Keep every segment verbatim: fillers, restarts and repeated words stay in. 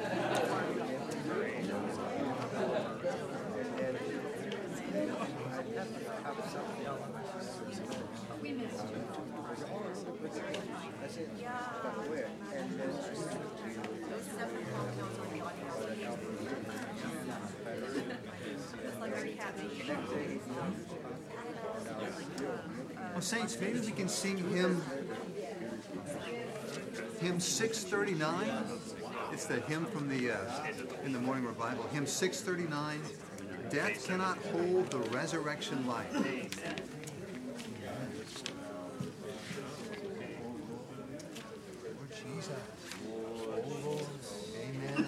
Well, Saints, maybe we can sing hymn, hymn six thirty-nine. It's the hymn from the uh, in the morning revival. Hymn six thirty-nine. Death cannot hold the resurrection life. Lord Jesus. Oh, amen.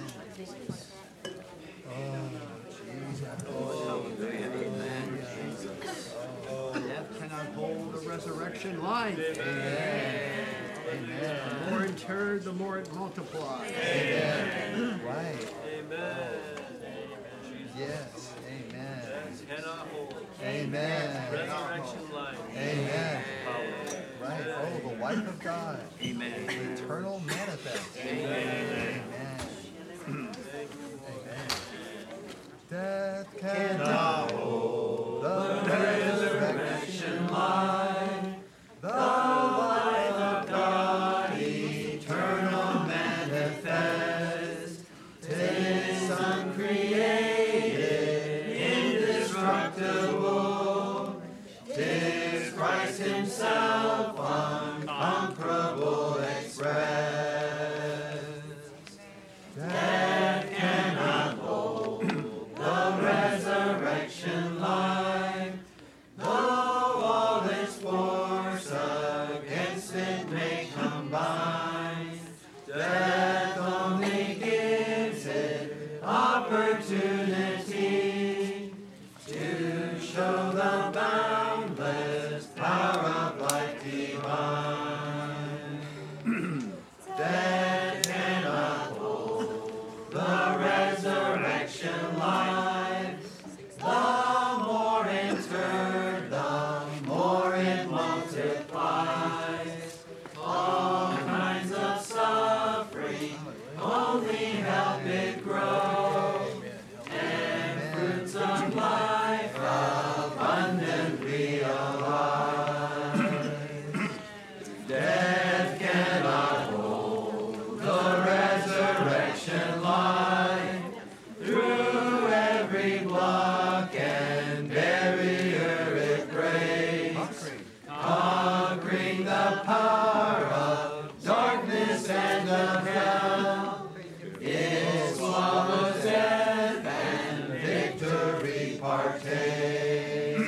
Oh, Jesus. Oh, amen. Oh, death cannot hold the resurrection life. Amen. Amen. The more it turns, the more it multiplies. Amen. Right. Amen. Yes. Amen. Death cannot hold. Amen. Resurrection life. Amen. Right. Oh, the life of God. Amen. Eternal manifest. Amen. Amen. Amen. Death cannot hold the resurrection life. The life of God, eternal manifest. Tis uncreated, indestructible. Tis Christ himself, unconquerable express. Death cannot hold the resurrection life, though all its force against it may combine. Death only gives it opportunity to show the boundless power of life divine. Death cannot hold the resurrection life. The more entered, the more it multiplies. All kinds of suffering only help it grow, and fruits of life abundantly alive. Death cannot hold the resurrection life. Through every block and barrier it breaks, conquering the power of darkness and of hell. It swallows death and victory partakes.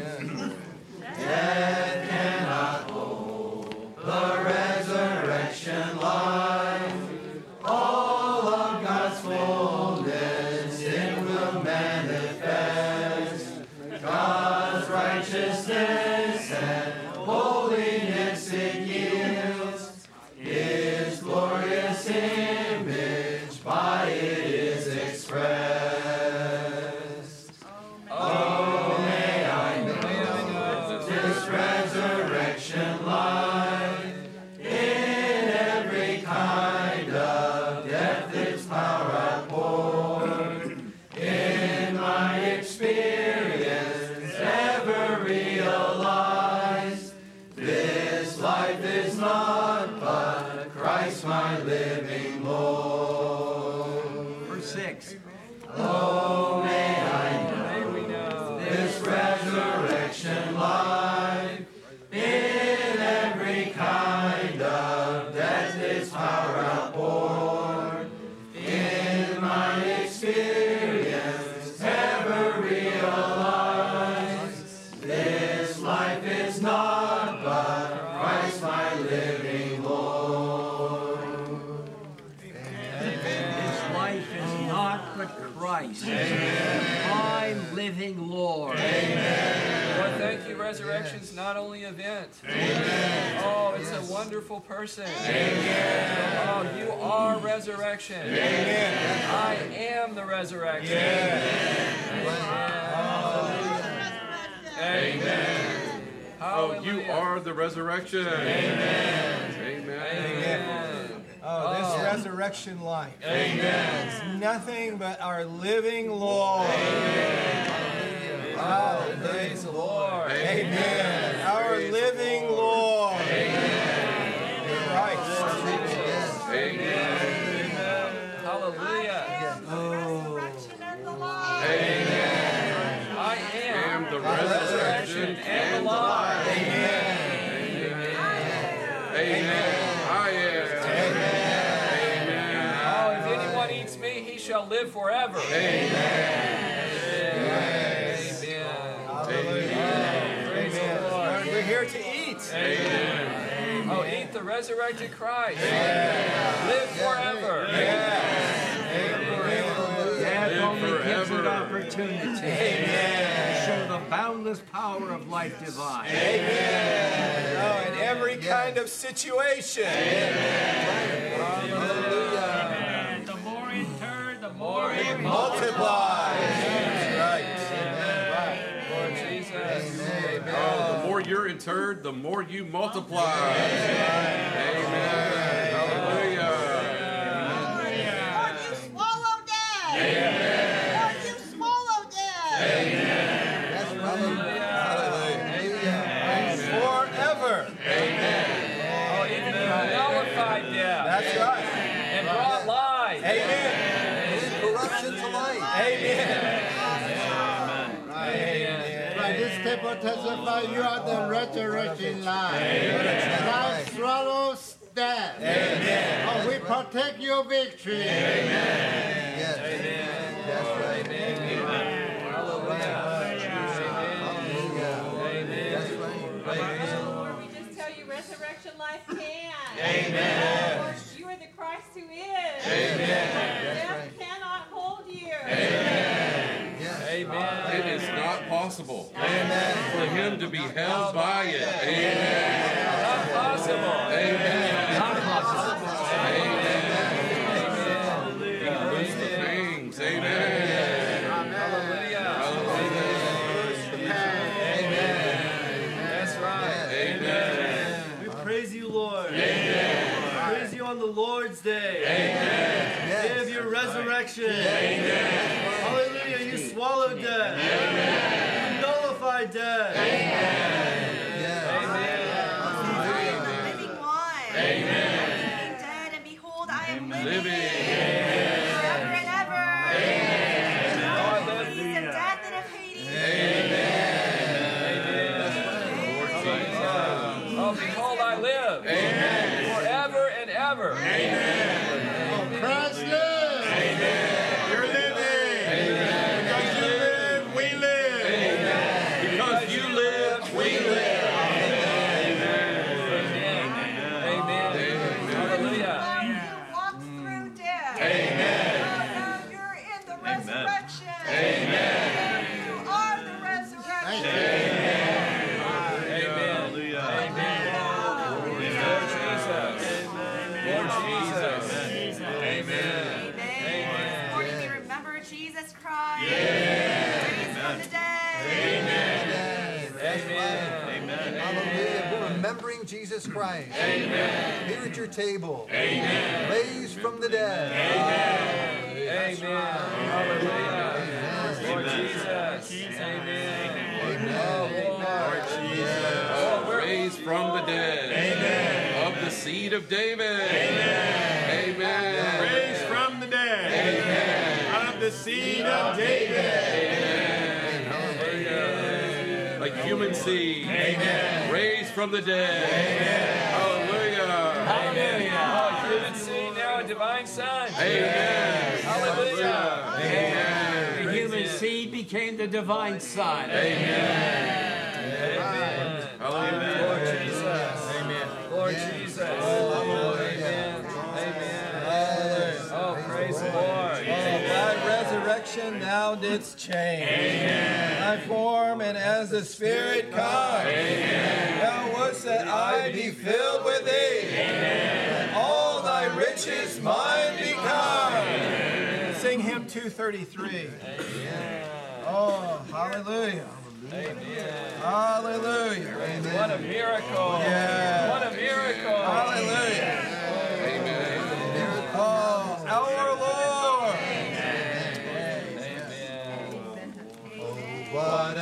Death cannot hold the resurrection life. All of God's fullness it will manifest. God's righteousness and holiness it yields. His glorious image by it is expressed. Oh, may I know this resurrection life. In every kind of death its power outpoured. In my experience ever realized, this life is not but Christ my living Lord. Verse six. Oh, may I know this resurrection life. In every kind of death its power outpoured. In my experience ever realized, this life is not but Christ my living Lord. This life is not but Christ, my living Lord. Amen. Lord, thank you. Resurrection's not only an event. Amen. Oh, it's yes. a wonderful person. Amen. Oh, you are resurrection. Amen. I am the resurrection. Amen. Amen. Amen. Oh, you are the resurrection. Amen. Amen. Amen. Oh, this oh, resurrection life. Amen. It's nothing but our living Lord. Amen. Oh, praise the Lord. Amen. Our living Lord. Christ. Amen. Hallelujah. Amen. I am the resurrection and the life. Amen. Amen. I am. Amen. Oh, if anyone eats me, he shall live forever. Amen. Amen. We're here to eat. Amen. Oh, eat the resurrected Christ. Live forever. Death only gives an opportunity to show the boundless power of life divine. Amen. Oh, in every kind of situation. Hallelujah. The more interred, the more it multiplies. That's right. Lord Jesus. Oh, the more you're interred, the more you multiply. Amen. Hallelujah. Lord, you swallow death. Lord, you swallow death. That's right. Forever. Oh, even you nullified death. That's right. And brought life. Amen. Corruption to life. Amen. By this table testify you are the resurrection life. Life swallows death. Amen. Oh, we protect your victory. Amen. Yes. That's right. Lord, we just tell you resurrection life can. Amen. Lord, you are the Christ who is. Amen. Death cannot hold you. Amen. Amen. It is not possible Amen. for him to be held by it. Amen. Not possible. Amen. Not possible. Amen. He loosed the things. Amen. Hallelujah. That's right. Amen. We praise you, Lord. Amen. Praise you on the Lord's day. Amen. Day of your resurrection. Amen. Hallelujah. You swallowed death. Amen. You nullified death. I am the living one. Amen. Being dead, and behold, I am living. Living. Forever and ever. Amen. Of death and of Hades. Oh, behold, I live. Amen. Forever and ever. Oh, Christ lives. You're living. Because you live, we live. Because you live, we live. Amen. Hallelujah. Lord, you walked through death. Amen. Oh, now you're in the resurrection. Amen. You are the resurrection. Amen. Amen. Lord Jesus. Lord Jesus. Amen. Amen. This morning we remember Jesus Christ. Raised from the dead. Amen. Hallelujah. We're remembering Jesus Christ. Amen. Here at your table. Amen. Raised from the dead. Amen. Hallelujah. Lord Jesus. Amen. Oh, Lord Jesus. Oh, we're Raised from the dead. Amen. Of the seed of David. Amen. Amen. Raised from the dead. Amen. Of the seed of David. A human seed. Amen. Raised from the dead. Amen. Hallelujah. Hallelujah. Oh, human seed, now a divine son. Amen. Hallelujah. Amen. The human seed became the divine son. Amen. Hallelujah. Lord Jesus. Amen. Lord Jesus. Amen. Amen. Oh, praise the Lord. Thy resurrection thou didst change. Amen. Thy form and as the Spirit comes. Amen. Thou wouldst that I be filled with thee. Amen. All thy riches mine become. Amen. Sing hymn two thirty-three. Amen. Oh, hallelujah. Amen. Hallelujah. What a miracle. Yeah. What a miracle. Hallelujah. Amen. Oh,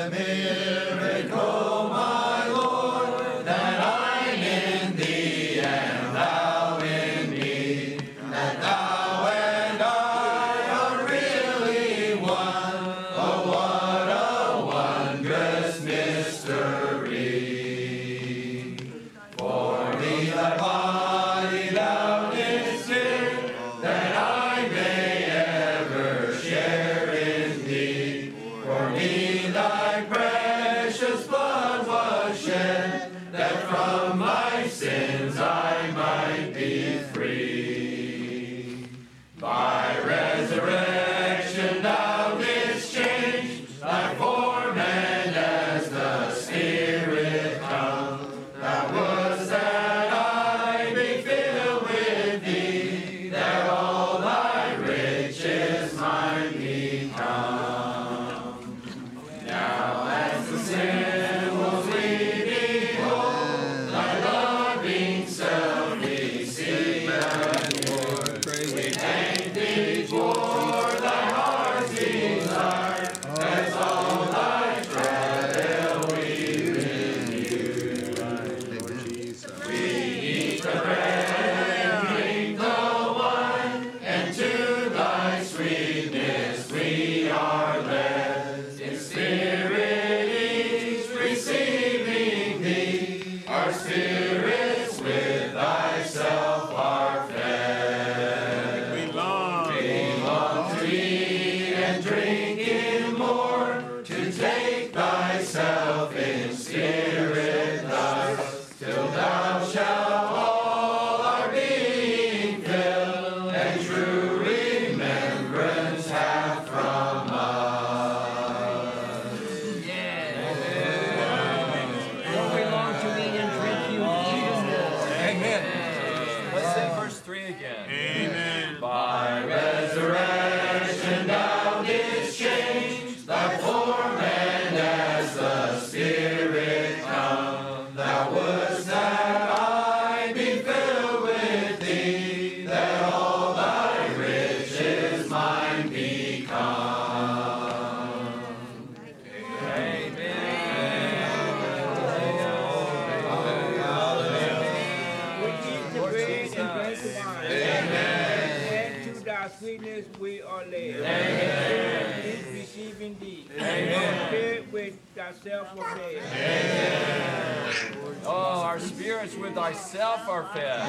Oh, our spirits with thyself are fed.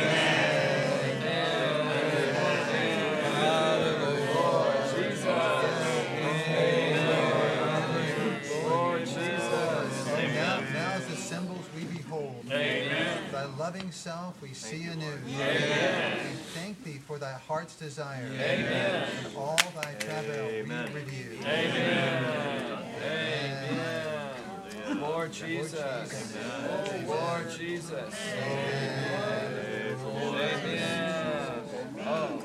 Amen. Lord Jesus. Lord Jesus. Now as the symbols we behold, Amen. Thy loving self we see anew. Amen. We thank thee for thy heart's desire. Amen. And all thy travail we review. Amen. Amen. Lord Jesus. Oh, Lord Jesus. Amen. Amen. Oh.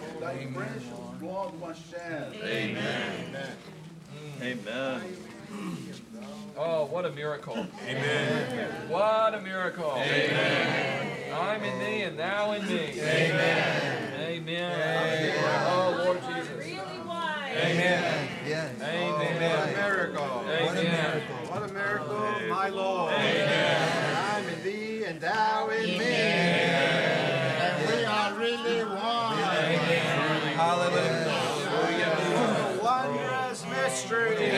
Amen. Amen. Oh, what a miracle. Amen. What a miracle. Amen. I'm in thee and thou in me. Amen. Amen. Oh, Lord Jesus. Really wise. Amen. Yes. Amen. What a miracle. Amen. What a miracle. What a miracle, my Lord. Amen. I'm in thee and thou in me. And we are really one. Hallelujah. Wondrous mystery.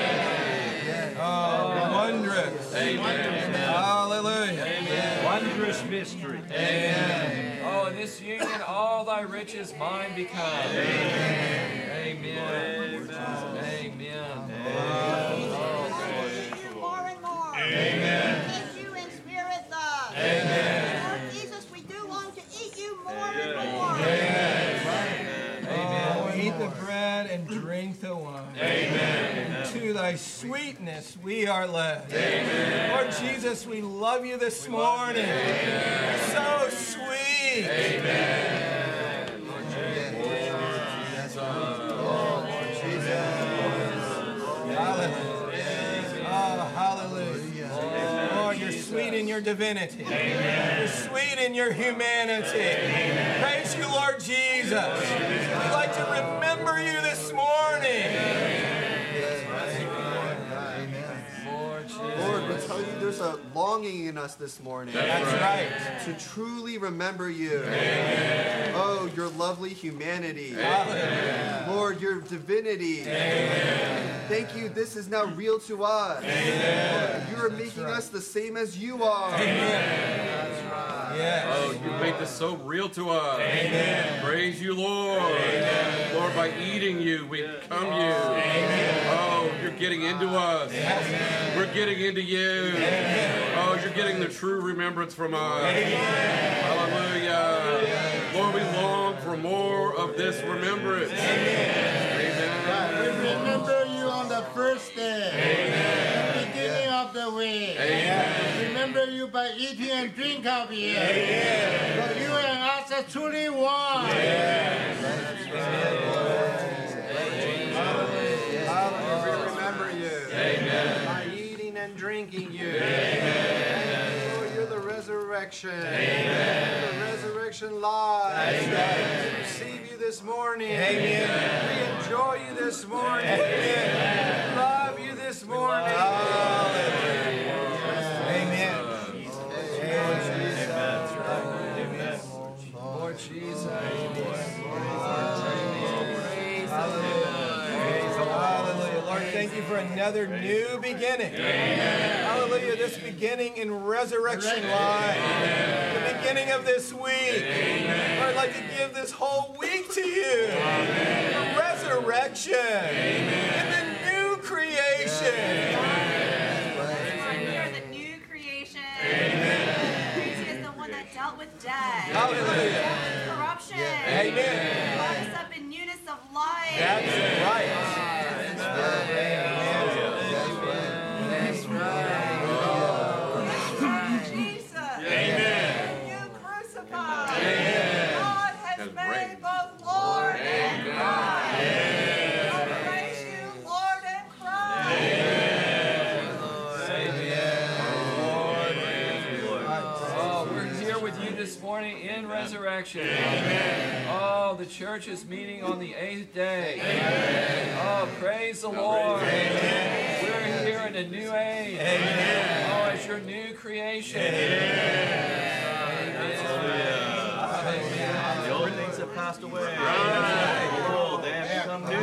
Oh, wondrous. Amen. Hallelujah. Amen. Wondrous mystery. Amen. Oh, in this union, all thy riches mine become. Amen. Amen. Amen. You more and more. Amen. Eat you in spirit thus. Amen. Lord Jesus, we do long to eat you more and more. Oh, eat the bread and drink the wine. Amen. To thy sweetness we are led. Amen. Lord Jesus, we love you this morning. You're so sweet. Amen. Hallelujah. Oh, hallelujah. Lord, you're sweet in your divinity. You're sweet in your humanity. Praise you, Lord Jesus. We'd like to remember you this morning. longing in us this morning. That's right. To truly remember you. Amen. Oh, your lovely humanity. Amen. Lord, your divinity. Amen. Thank you. This is now real to us. Amen. You are making right. us the same as you are. Amen. That's right. Yes. Oh, you made this so real to us. Amen. Praise you, Lord. Amen. Lord, by eating you, we come you. Amen. Oh, you're getting into us. Amen. We're getting into you. Amen. Oh, you're getting the true remembrance from us. Amen. Hallelujah. Lord, we long for more of this remembrance. Amen. Amen. We remember you on the first day. Amen. The beginning of the week. Amen. Remember you by eating and drink of you. Amen. So you and us are truly one. Yes. Hallelujah. We remember you. Amen. By eating and drinking you. Amen. Lord, you're the resurrection. Amen. You're the resurrection life. Amen. We receive you this morning. Amen. We enjoy you this morning. Amen. We love you this morning. Hallelujah. Amen. Amen. Lord Jesus. Hallelujah. Lord, thank you for another new beginning. Amen. Hallelujah. This beginning in Resurrection Live. The beginning of this week. Amen. Lord, I'd like to give this whole week to you. Amen. For resurrection. Amen. And the new creation. We are the new creation. Amen. He is the one that dealt with death. Hallelujah. Dealt with corruption. Amen. Brought us up in newness of life. That's right. That's right. Jesus. Amen. You crucified. Amen. God has Has made reigned. both Lord and Christ. Amen. I praise you, Lord and Christ. Oh, we're here with you this morning in resurrection. Amen. Oh, the church is meeting on the eighth day. Amen. Oh, praise the Lord. Amen. We're here in a new age. Amen. Oh, it's your new creation. Amen. The old things have passed away. Behold, they have become new.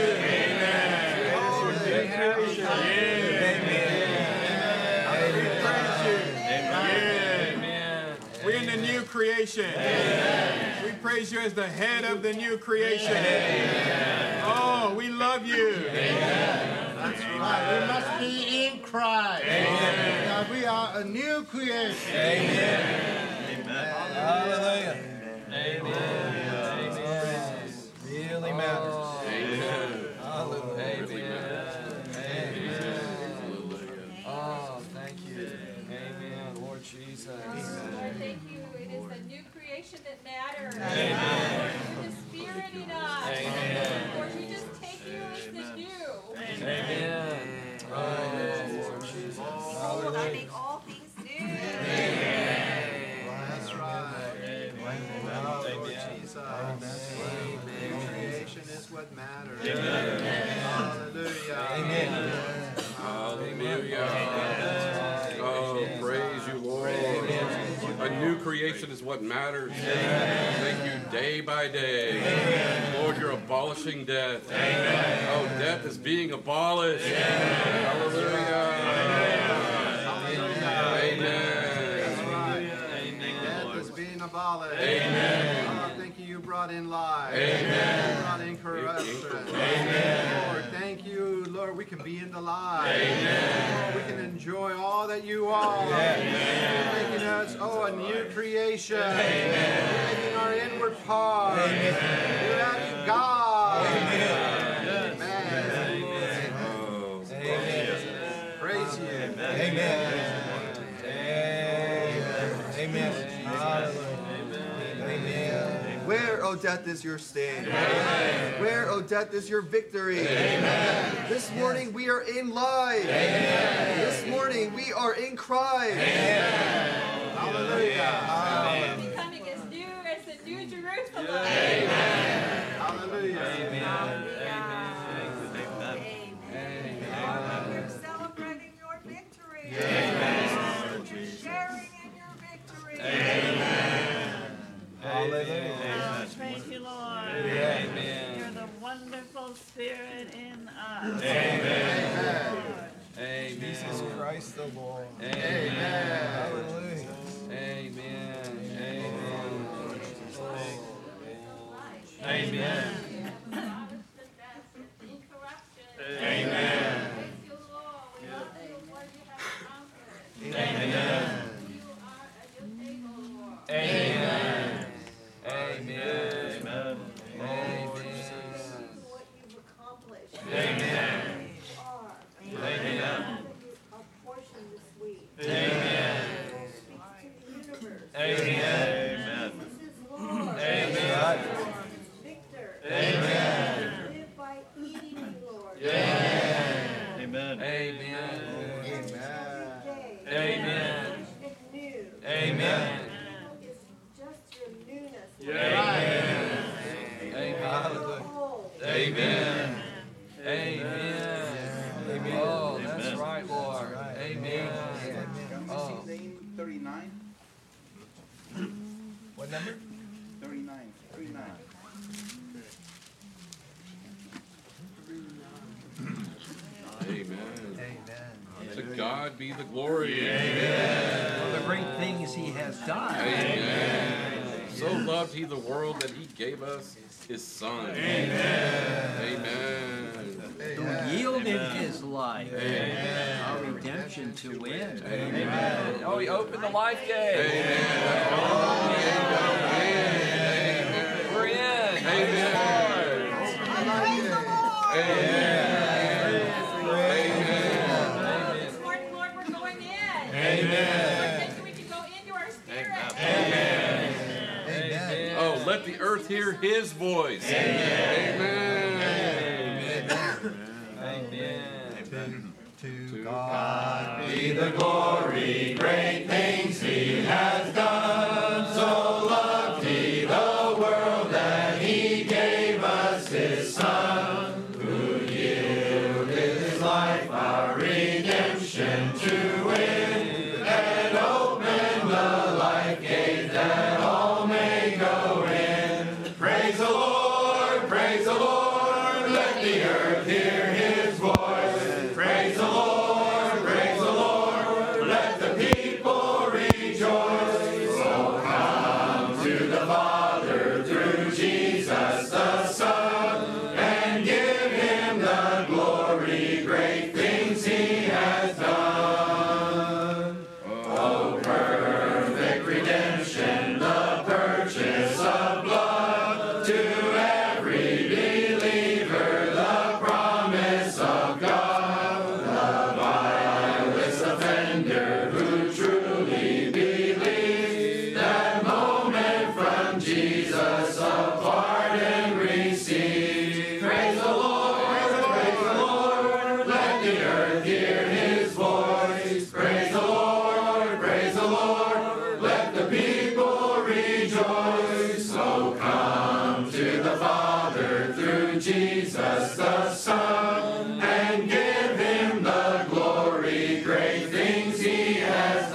We're in the new creation. Amen. We praise you as the head of the new creation. Amen. Oh, we love you. Amen. That's right. We must be in Christ. Amen. Now we are a new creation. Amen. Amen. Hallelujah. Amen. Amen. Really matters. Amen. Hallelujah. Amen. Oh, thank you. Amen. Lord Jesus. Lord, thank you. It is the new creation that matters. Amen. You're the Spirit in us. Amen. Lord, we just take you as the new. Amen. Oh, Lord Jesus. Behold, I make all things new. That's right. Lord Jesus. New creation is what matters. Hallelujah. Amen. Hallelujah. Oh, praise you, Lord. A new creation is what matters. Thank you day by day. Lord, you're abolishing death. Oh, death is being abolished. Hallelujah. Amen. Death is being abolished. Amen. Oh, thank you, you brought in life. Amen. You brought in corruption. Amen. Lord, thank you, Lord, we can be in the life. Amen. Lord, we can enjoy all that you are. Amen. You're making us, oh, a new creation. Amen. You're making our inward part. Amen. You're adding God. Amen. Amen. Oh. Praise you. Amen. Amen. Amen. Amen. Where, O death, is your sting? Amen. Where, O death, is your victory? Amen. This morning we are in life. Amen. This morning we are in Christ. Amen. Hallelujah. Becoming as new as the New Jerusalem. Amen. Hallelujah. Amen. Amen. We're celebrating your victory. Amen. Praise you, Lord. Amen. You're the wonderful Spirit in us. Amen. Amen. Jesus Christ the Lord. Amen. Hallelujah. Amen. Amen. Amen. Amen. Amen. Amen. Amen. Amen. Amen. What you've accomplished. Amen. You are. Amen. A portion this week. Amen. Speaks to the universe. Amen. This is Lord. Amen. Victor. Amen. Live by eating you, Lord. Amen. Amen. Amen. Amen. Amen. It's new. Amen. It's just your newness. Amen. Amen. Behold. Amen. Amen. Amen. Oh, that's right, Lord. Amen. Oh. Name thirty-nine? What number? thirty-nine. thirty-nine. Amen. Amen. To God be the glory. Amen. For the great things he has done. Amen. So loved he the world that he gave us his son. Amen. Amen. Who yielded his life. Amen. Our redemption to win. Amen. Oh, he opened the life gate. Amen. We're in. Amen. Amen. Amen. Lord, Lord, we're going in. Amen. Lord, thank you we can go into our spirit. Amen. Amen. Oh, let the earth hear his voice. Amen. Amen. To God Be the glory, great things he has done. So loved he the world that he gave us his son, who yielded his life our redemption to win, and opened the life gate that all may go in. Praise the Lord, praise the Lord, let the earth hear his voice. Praise the Lord, praise the Lord, let the people rejoice. So come to the Father through Jesus the Son, and give him the glory, great things he has done. Oh, perfect redemption, the purchase of blood, to every believer the promise of God. The vilest offender who truly believes, that moment from Jesus a pardon receives. Praise the Lord, praise the Lord, let the earth hear his voice. Praise the Lord, praise the Lord, let the people rejoice. So come to the Father through Jesus the Son, and give him the glory, great things he has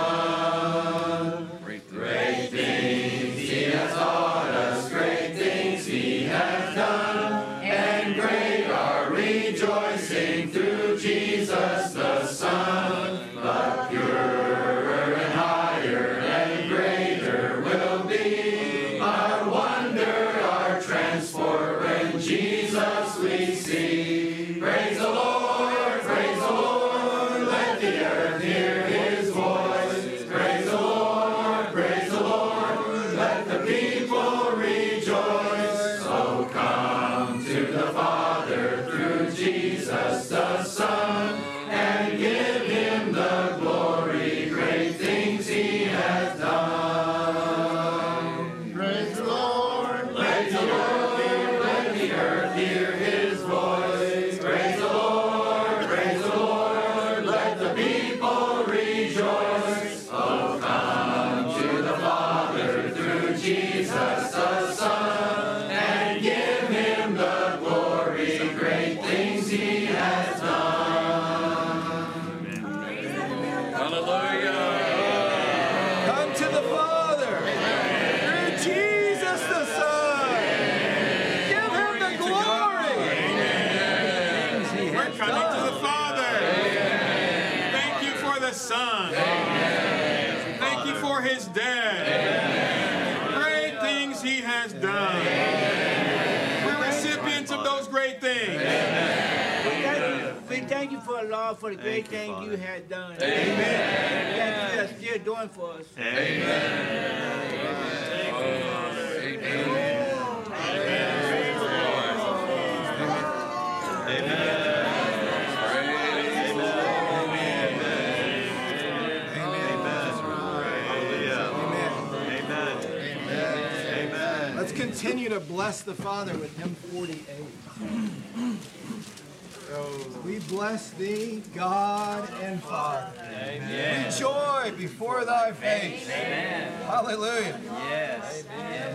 done. Great things he has taught us, great things he has done, and great our rejoicing through Jesus the Son. But purer and higher and greater will be our wonder, our transport when Jesus we see. Son. Thank you for his death. Great things he has done. We're recipients of those great things. We thank you, we thank you for Lord for the great things you had done. Amen. That you are still doing for us. Let's continue to bless the Father with hymn forty-eight. We bless thee, God and Father. Amen. We joy before thy face. Amen. Hallelujah. Yes. Yes.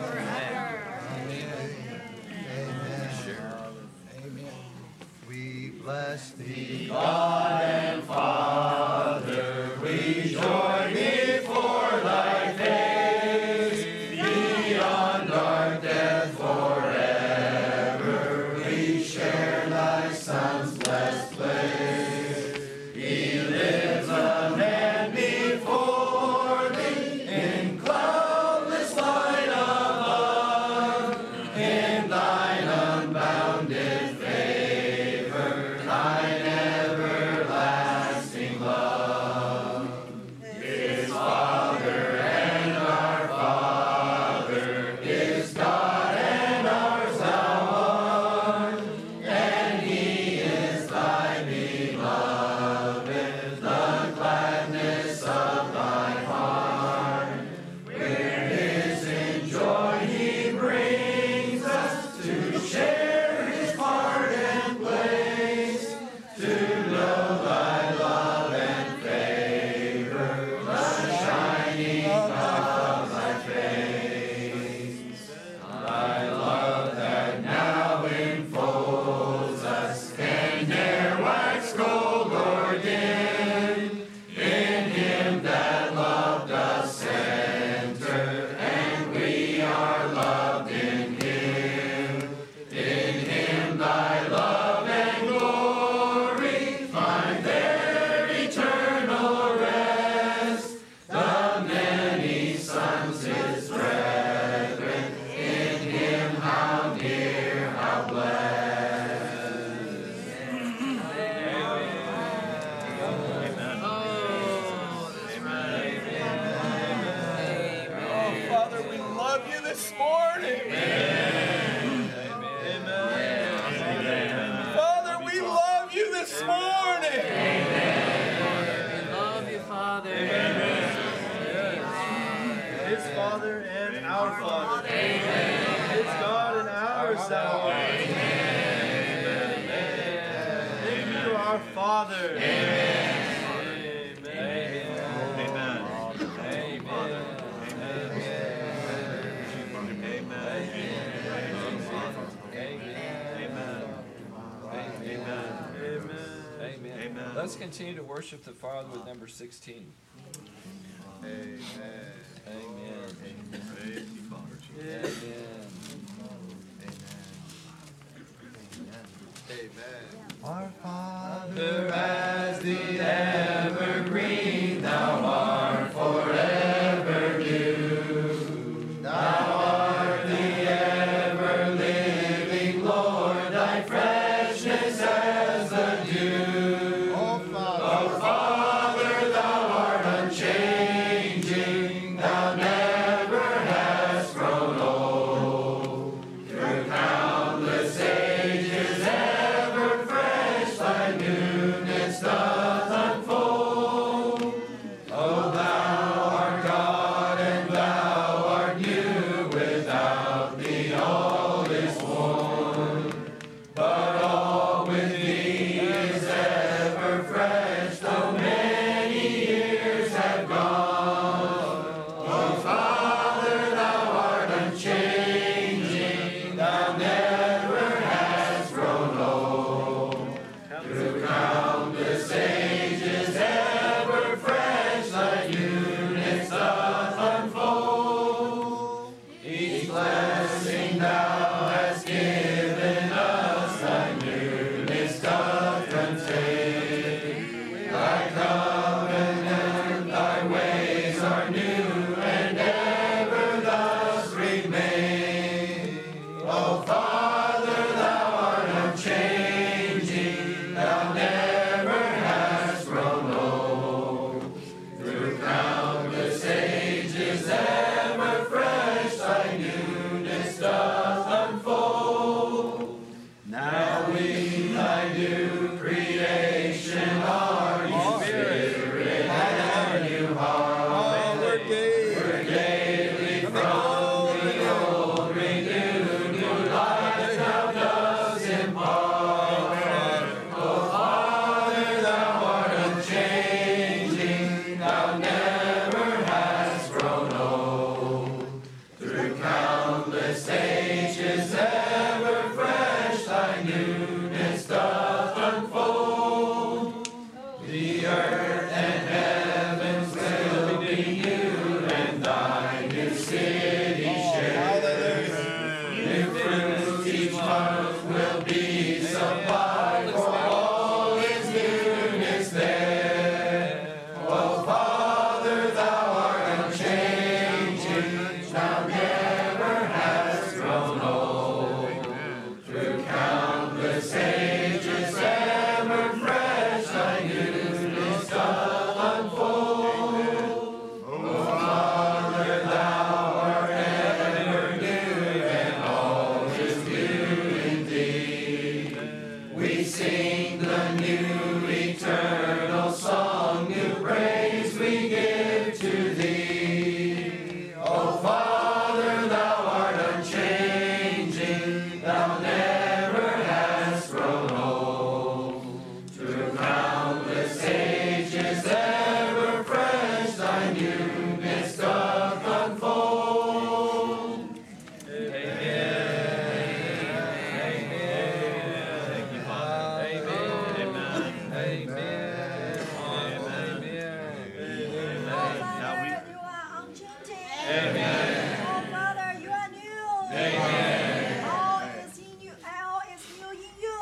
We bless thee, God and Father, we joy before thy face. Beyond our death forever, we share thy Son's blessed place. He lives a man before thee, in cloudless light above, in thine unbounded favor, thine everlasting love. His Father and our Father, his God and ours thou art, and he is thy beloved, the gladness of thy heart. Where his in joy he brings us to share his part and place, to know thy love and favor, the shining of thy face. Thy love that now enfolds us can ne'er wax cold or dim. In him that loved us enter, and we are loved in him. In him thy love and glory find their eternal rest. The many sons his brethren, in him how near, how blessed. Oh, Father, we love you this morning. Father, we love you this morning. We love you, Father. His Father and our Father. His God and ours thou art. Thank you, our Father. Amen. Amen. Let's continue to worship the Father with number sixteen. Amen. Amen. Praise you, Father. Amen. Amen. our Father. Father, as the evergreen, thou art forever new. Thou art the ever-living Lord, thy freshness as the dew. Oh, Father. Oh, Father, thou art unchanging, thou never hast grown old. Through countless ages, ever fresh, thy newness doth unfold. Oh, sages ever fresh, thy newness doth unfold. The earth and heavens will be new, and thy new city share. New fruits each month will be supplied, for all is newness there. O Father, thou art unchanging, thou never hast grown old. Through countless ages ever fresh, thy newness doth unfold. O Father, thou art ever new, and all is new indeed. We sing the new eternal song, new praise we give to thee. O Father, thou art unchanging, thou never hast grown old. Through countless ages ever fresh, thy newness doth unfold. Thank you, Father. Amen. Amen. Now we. You are unchanging. Amen. Oh, Father, you are new. Amen. All is in you. All is new in you.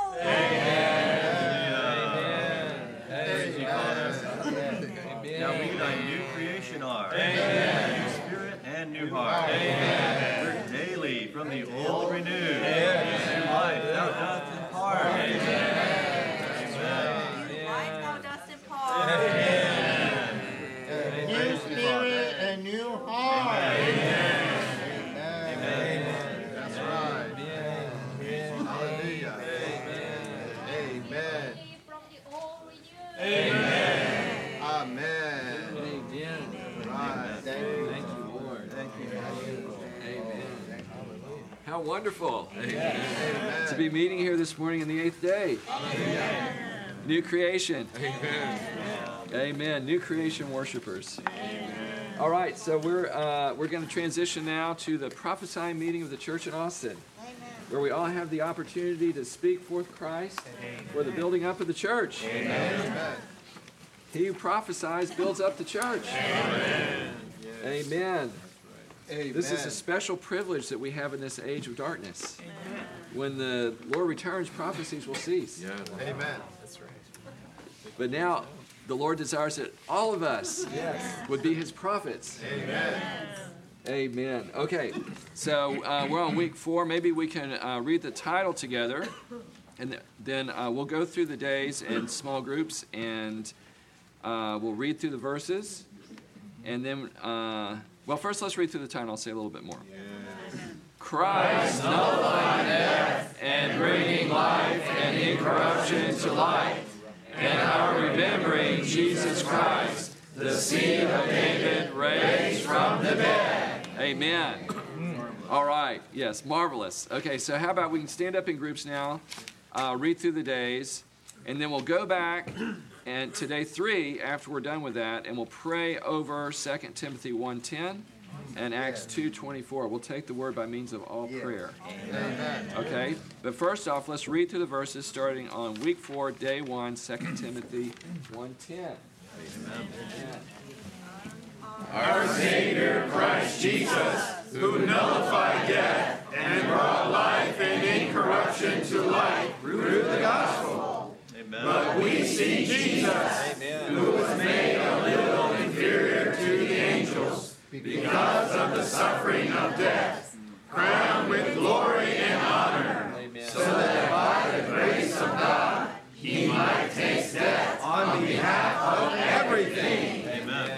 Praise you, Father. Now we thy new creation are. New spirit and new heart. We're daily from the old renewed. New life thou dost impart. Life thou dost impart. New spirit and new heart. That's right. Hallelujah. Amen. From the old renewed. Amen. Amen. Amen. Right. Thank you. Thank you, Lord. Thank you. Amen. How wonderful. Amen. To be meeting here this morning in the eighth day. New creation. Amen. Amen. New creation worshipers. All right, so we're uh, we're going to transition now to the prophesying meeting of the church in Austin, where we all have the opportunity to speak forth Christ for the building up of the church. Amen. He who prophesies builds up the church. Amen. Amen. Amen. This is a special privilege that we have in this age of darkness. When the Lord returns, prophecies will cease. Yeah. Amen. That's right. But now, the Lord desires that all of us would be His prophets. Amen. Amen. Okay, so uh, we're on week four. Maybe we can uh, read the title together, and th- then uh, we'll go through the days in small groups, and uh, we'll read through the verses, and then, uh, well, first let's read through the title. I'll say a little bit more. Christ nullifying death and bringing life and incorruption to light, and our remembering Jesus Christ, the seed of David, raised from the dead. Amen. All right. Yes, marvelous. Okay, so how about we can stand up in groups now, uh, read through the days, and then we'll go back and to day three after we're done with that, and we'll pray over Second Timothy one ten and Acts two twenty-four. We'll take the word by means of all prayer. Amen. Okay? But first off, let's read through the verses starting on week four, day one, Second Timothy one ten. Amen. Our Savior Christ Jesus, who nullified death and brought life and incorruption to light through the gospel. Amen. But we see Jesus, who was made a little inferior to the angels because of the suffering of death, crowned with glory and honor, so that by the grace of God he might taste death on behalf of everything. Amen.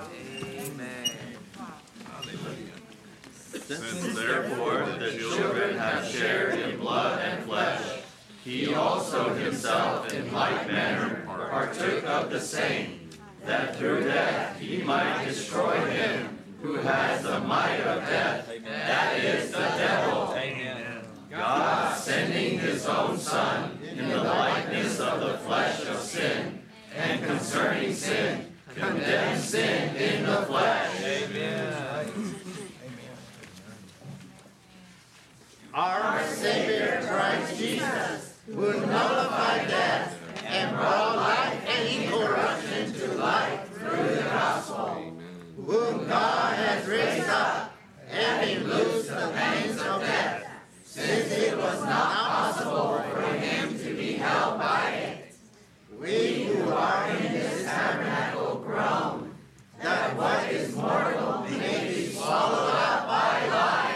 Since therefore the children have shared in blood and flesh, he also himself in like manner partook of the same, that through death he might destroy him who has the might of death, that is the devil. God sending his own Son in the likeness of the flesh of sin, and concerning sin, condemned sin in the flesh. Amen. our Savior Christ Jesus, who nullified death and brought life and incorruption to light through the gospel, whom God has raised up, having loosed the pains of death, since it was not possible for him to be held by it. We who are in this tabernacle groan, that what is mortal may be swallowed up by life.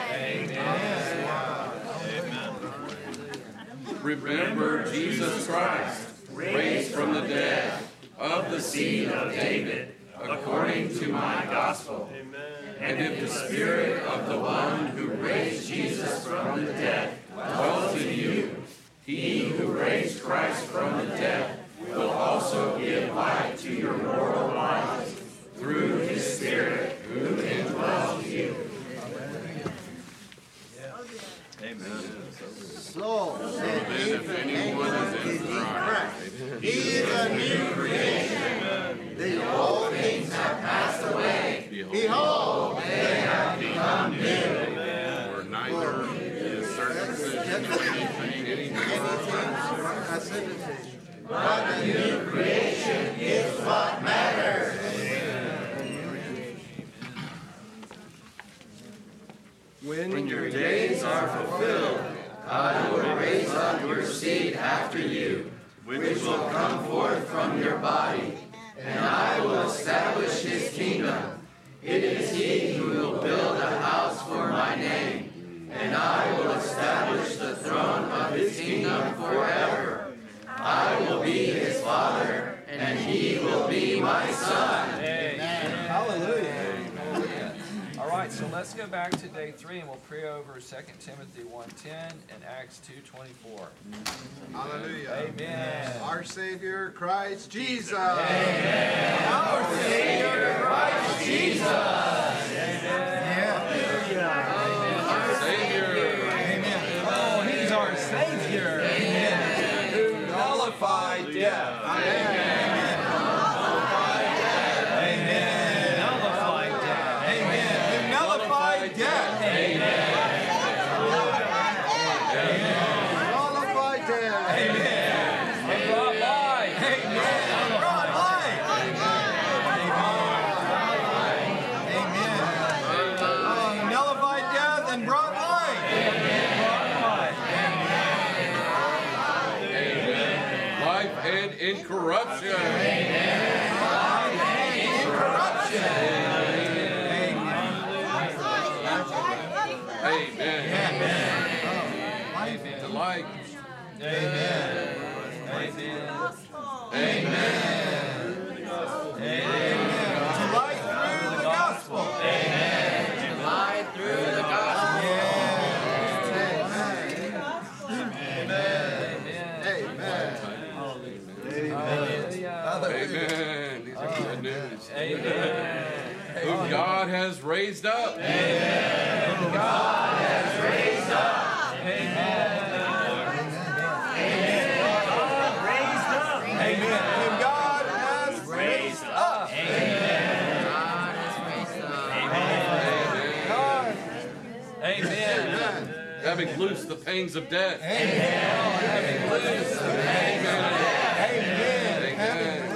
Remember Jesus Christ, raised from the dead, of the seed of David, according to my gospel. And if the spirit of the one who raised Jesus from the dead dwells in you, he who raised Christ from the dead will also give life to your mortal bodies through his Spirit who indwells you. Amen. So, And if anyone is in Christ, he is a new creation. The old things have passed away. Behold, they have become new. For neither is circumcision or anything, anything, but the new creation is what matters. When your days are fulfilled, I will raise up your seed after you, which will come forth from your body, and I will establish his kingdom. It is he who will build a house for my name, and I will establish the throne of his kingdom forever. I will be his father, and he will be my son. Hallelujah. All right, so let's go back to day three, and we'll pray over Second Timothy one ten and Acts two twenty-four. Hallelujah. Amen. Our Savior Christ Jesus. Amen. Our Savior Christ Jesus. Our Savior. Amen. Oh, he's our Savior. Amen. Who nullified death. Amen. Incorruption. Amen. Incorruption. Amen. Amen. To life. Amen. Amen. Amen. To light through the gospel. Amen. To light through the gospel. Amen. These are good news. Amen. Whom God has raised up. Amen. Whom God has raised up. Amen. God raised up. Amen. Whom God has raised up. Amen. God has raised up. Amen. Amen. Having loosed the pangs of death. Amen. Having loosed the pangs of death. Amen. Amen.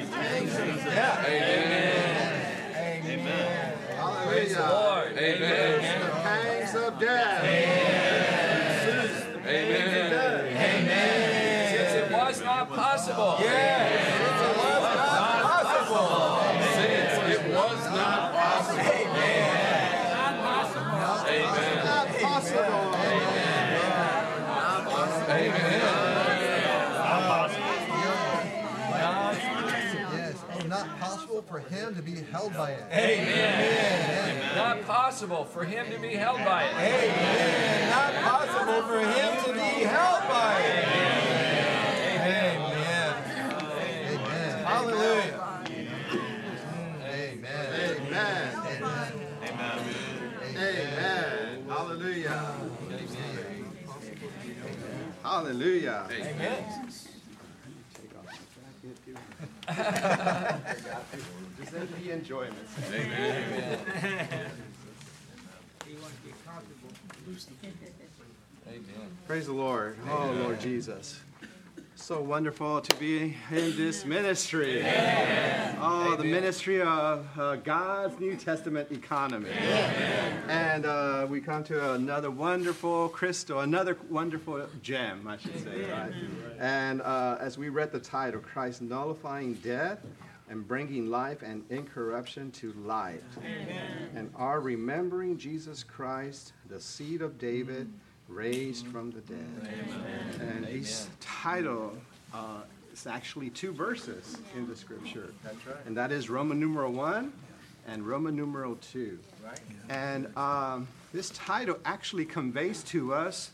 Amen. Amen. Hallelujah. Praise the Lord. Amen. The pangs of death. Amen. Amen. Since it was not possible. Yes. It was not possible. Since it was not possible. Amen. Not possible. Amen. Not possible. Amen. Not possible for him to be held by it. Amen. Not possible for him to be held by it. Amen. Not possible for him to be held by it. Amen. Amen. Hallelujah. Amen. Amen. Amen. Hallelujah. Hallelujah. Amen. Just let it be enjoyment. Amen. You want to get comfortable. Praise the Lord. Oh, Lord Jesus. So wonderful to be in this ministry. Amen. Oh, the ministry of uh, God's New Testament economy. Amen. And uh, we come to another wonderful crystal, another wonderful gem, I should say. Right? And uh, as we read the title, Christ nullifying death and bringing life and incorruption to light. Amen. And are remembering Jesus Christ, the seed of David, raised from the dead. Amen. And this title uh, is actually two verses in the scripture. That's right. And that is Roman numeral one and Roman numeral two. Right. And um, this title actually conveys to us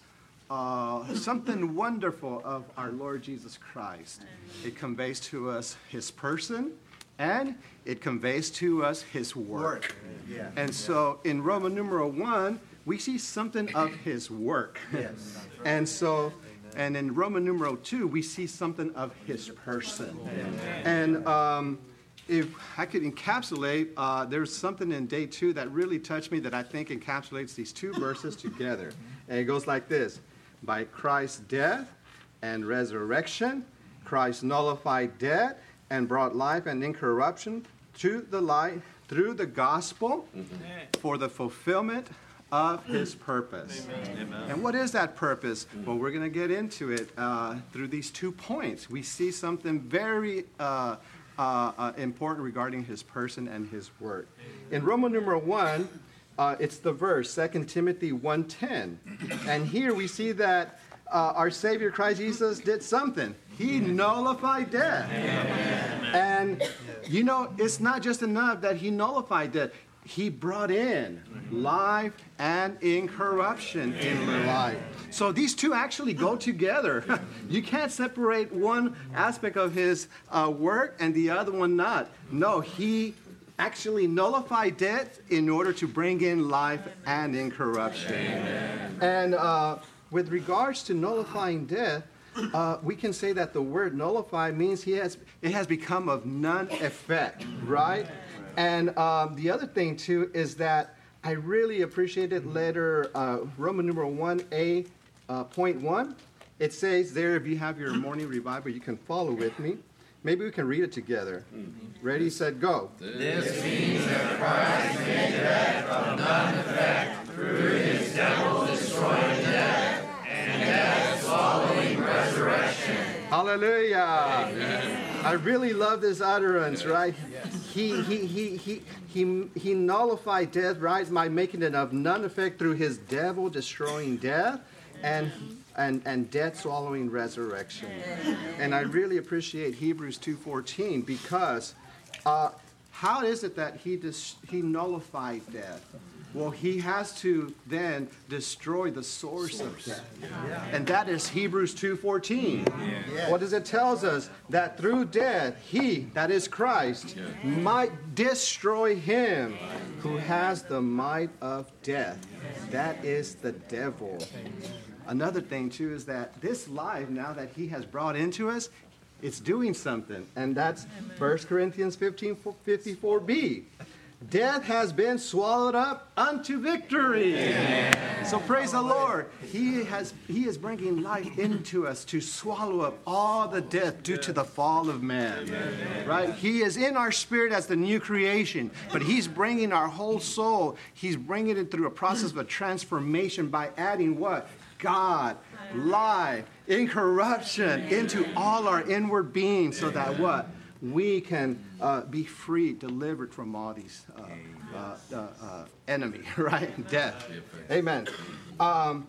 uh, something wonderful of our Lord Jesus Christ. It conveys to us his person, and it conveys to us his work. work. Yeah. And so in Roman numeral one, we see something of his work. Yes. And so, and in Roman numeral two, we see something of his person. Amen. And um, if I could encapsulate, uh, there's something in day two that really touched me that I think encapsulates these two verses together. And it goes like this: by Christ's death and resurrection, Christ nullified death and brought life and incorruption to the light through the gospel for the fulfillment of his purpose. Amen. And what is that purpose? Well, we're going to get into it uh, through these two points. We see something very uh, uh, uh, important regarding his person and his work. In Roman numeral one, uh, it's the verse, Second Timothy one ten. And here we see that uh, our Savior Christ Jesus did something. He nullified death. Amen. And, you know, it's not just enough that he nullified death. He brought in life and incorruption in the life. So these two actually go together. You can't separate one aspect of his uh, work and the other one not. No, he actually nullified death in order to bring in life and incorruption. Amen. And uh, with regards to nullifying death, Uh, we can say that the word nullify means he has it has become of none effect, right? And um, the other thing too is that I really appreciated letter uh, Roman numeral one A uh, point one. It says there, if you have your morning revival, you can follow with me. Maybe we can read it together. Ready, set, go. This means that Christ made death of none effect through his devil-destroying death and death swallowing resurrection. Hallelujah. Amen. I really love this utterance, right? Yes. He, he, he, he, he, he nullified death, right, by making it of none effect through his devil-destroying death and and and death-swallowing resurrection. And I really appreciate Hebrews two fourteen because uh, how is it that he dis- he nullified death? Well, he has to then destroy the source, source. of death. Yeah. And that is Hebrews two fourteen. Yeah. What does it tell us? That through death, he, that is Christ, yeah. might destroy him who has the might of death. That is the devil. Another thing, too, is that this life, now that he has brought into us, it's doing something. And that's First Corinthians fifteen fifty-four b. Death has been swallowed up unto victory. Amen. So praise the Lord. He has He is bringing life into us to swallow up all the death due to the fall of man. Amen. Right? He is in our spirit as the new creation, but he's bringing our whole soul. He's bringing it through a process of a transformation by adding what? God, life, incorruption into all our inward being, so that what? We can uh, be free, delivered from all these uh, uh, uh, uh, enemy, right? Death. Amen. Um,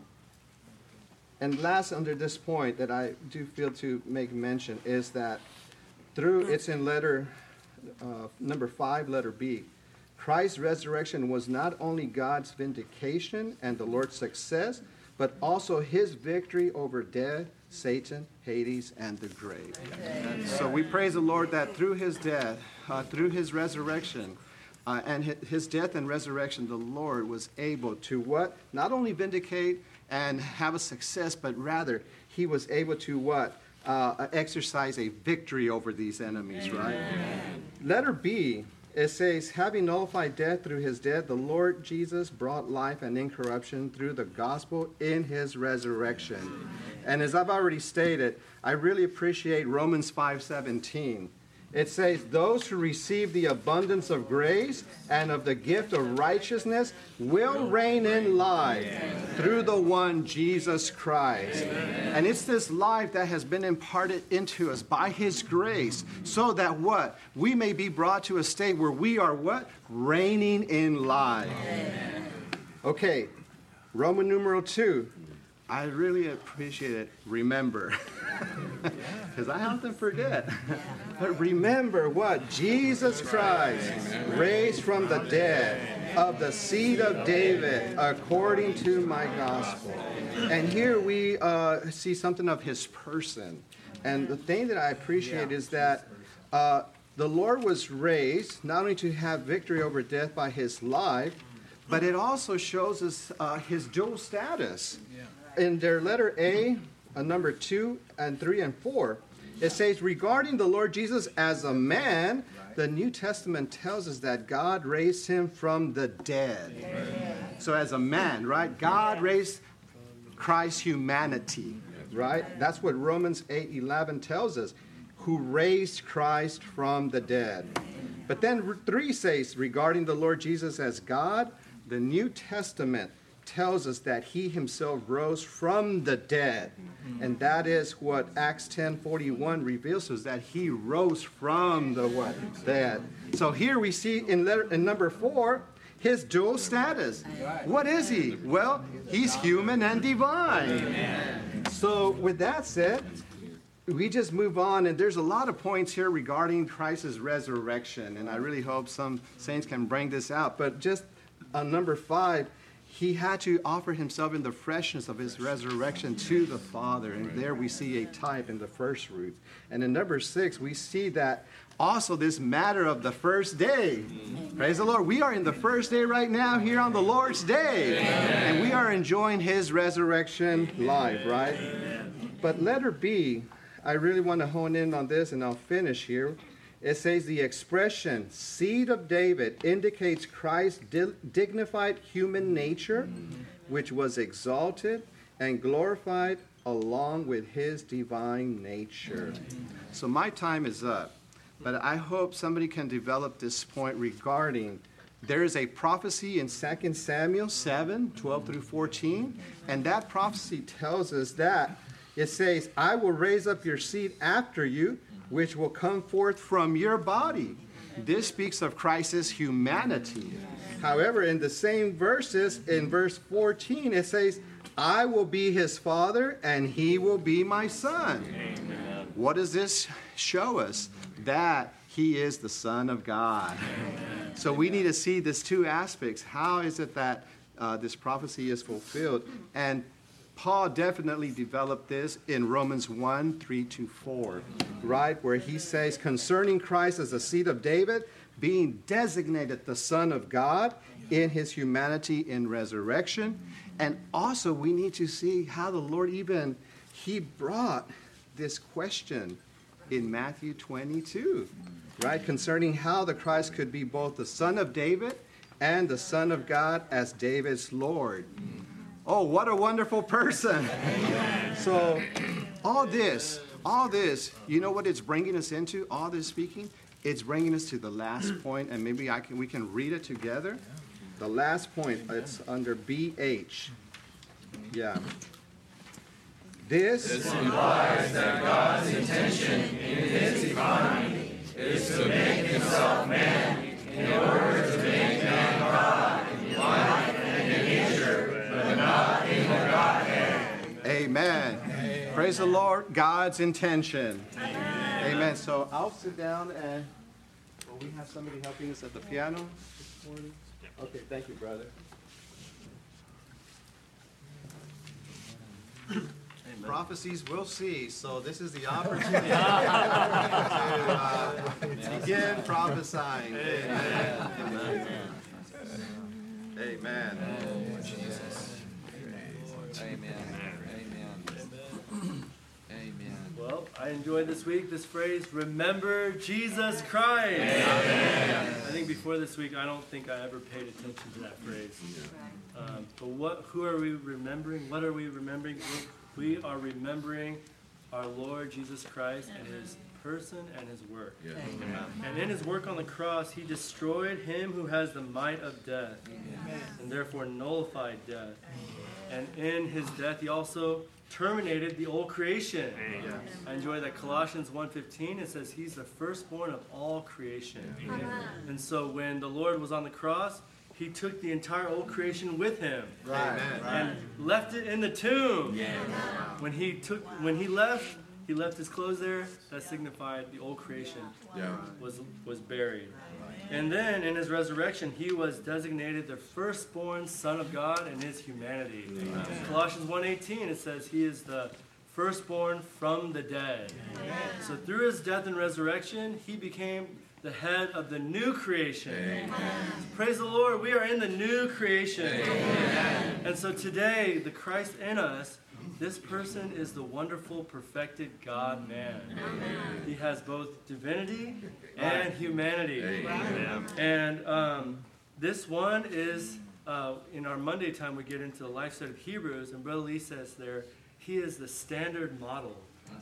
and last, under this point that I do feel to make mention is that through, it's in letter uh, number five, letter B. Christ's resurrection was not only God's vindication and the Lord's success, but also his victory over death, Satan, Hades, and the grave. Amen. So we praise the Lord that through his death, uh, through his resurrection, uh, and his death and resurrection, the Lord was able to what? Not only vindicate and have a success, but rather he was able to what? Uh, exercise a victory over these enemies, right? Amen. Letter B it says, having nullified death through his death, the Lord Jesus brought life and incorruption through the gospel in his resurrection. And as I've already stated, I really appreciate Romans five seventeen. It says, those who receive the abundance of grace and of the gift of righteousness will reign in life through the one Jesus Christ. And it's this life that has been imparted into us by his grace, so that what? We may be brought to a state where we are what? Reigning in life. Okay, Roman numeral two. I really appreciate it. Remember. Because I often forget. But remember what? Jesus Christ, raised from the dead, of the seed of David, according to my gospel. And here we uh, see something of his person. And the thing that I appreciate is that uh, the Lord was raised not only to have victory over death by his life, but it also shows us uh, his dual status. In their letter A, uh, number two and three and four, it says, regarding the Lord Jesus as a man, the New Testament tells us that God raised him from the dead. So as a man, right? God raised Christ's humanity, right? That's what Romans eight eleven tells us, who raised Christ from the dead. But then three says, regarding the Lord Jesus as God, the New Testament tells us that he himself rose from the dead. And that is what Acts ten forty-one reveals to us, that he rose from the what? Dead. So here we see in, letter, in number four, his dual status. What is he? Well, he's human and divine. So with that said, we just move on, and there's a lot of points here regarding Christ's resurrection, and I really hope some saints can bring this out. But just on number five, he had to offer himself in the freshness of his resurrection to the Father. And there we see a type in the first fruits. And in number six, we see that also this matter of the first day. Praise the Lord. We are in the first day right now here on the Lord's day. And we are enjoying his resurrection life, right? But letter B, I really want to hone in on this, and I'll finish here. It says the expression seed of David indicates Christ's di- dignified human nature, which was exalted and glorified along with his divine nature. So my time is up, but I hope somebody can develop this point regarding there is a prophecy in Second Samuel seven, twelve through fourteen, and that prophecy tells us that it says, I will raise up your seed after you, which will come forth from your body. This speaks of Christ's humanity. However, in the same verses, in verse fourteen, it says, I will be his father, and he will be my son. Amen. What does this show us? That he is the Son of God. Amen. So we need to see these two aspects. How is it that uh, this prophecy is fulfilled? And Paul definitely developed this in Romans one, three to four, right? Where he says, concerning Christ as the seed of David, being designated the Son of God in his humanity in resurrection. And also we need to see how the Lord even, he brought this question in Matthew twenty-two, right? Concerning how the Christ could be both the Son of David and the Son of God as David's Lord. Oh, what a wonderful person. So all this, all this, you know what it's bringing us into, all this speaking? It's bringing us to the last point, and maybe I can we can read it together. The last point, it's under B H. Yeah. This, this implies that God's intention in his economy is to make himself man in order to make man God in life and in nature, but not in the Godhead. Amen. Amen. Praise the Lord, God's intention. Amen. Amen. So I'll sit down, and will we have somebody helping us at the piano this morning? Okay, thank you, brother. Amen. Prophecies will cease, so this is the opportunity to uh, begin prophesying. Amen. Amen. Amen. Amen. Oh, Jesus. Amen. Amen. Amen. Well, I I enjoyed this week this phrase, remember Jesus Christ. Amen. I think before this week, I don't think I ever paid attention to that phrase. Um, but what? Who are we remembering? What are we remembering? We are remembering our Lord Jesus Christ and his person and his work. Yeah. And in his work on the cross, he destroyed him who has the might of death, Amen. And therefore nullified death. Amen. And in his death, he also terminated the old creation. Amen. I enjoy that Colossians one fifteen, it says he's the firstborn of all creation. Amen. And so when the Lord was on the cross, he took the entire old creation with him, right, and right. left it in the tomb. Yeah. When he took, when he left, he left his clothes there. That signified the old creation yeah. was was buried. And then in his resurrection, he was designated the firstborn Son of God in his humanity. Amen. Colossians one eighteen, it says he is the firstborn from the dead. Amen. So through his death and resurrection, he became the head of the new creation. Amen. Praise the Lord, we are in the new creation. Amen. And so today, the Christ in us, this person is the wonderful, perfected God-man. He has both divinity and humanity. Amen. And um, this one is, uh, in our Monday time, we get into the life study of Hebrews, and Brother Lee says there, he is the standard model.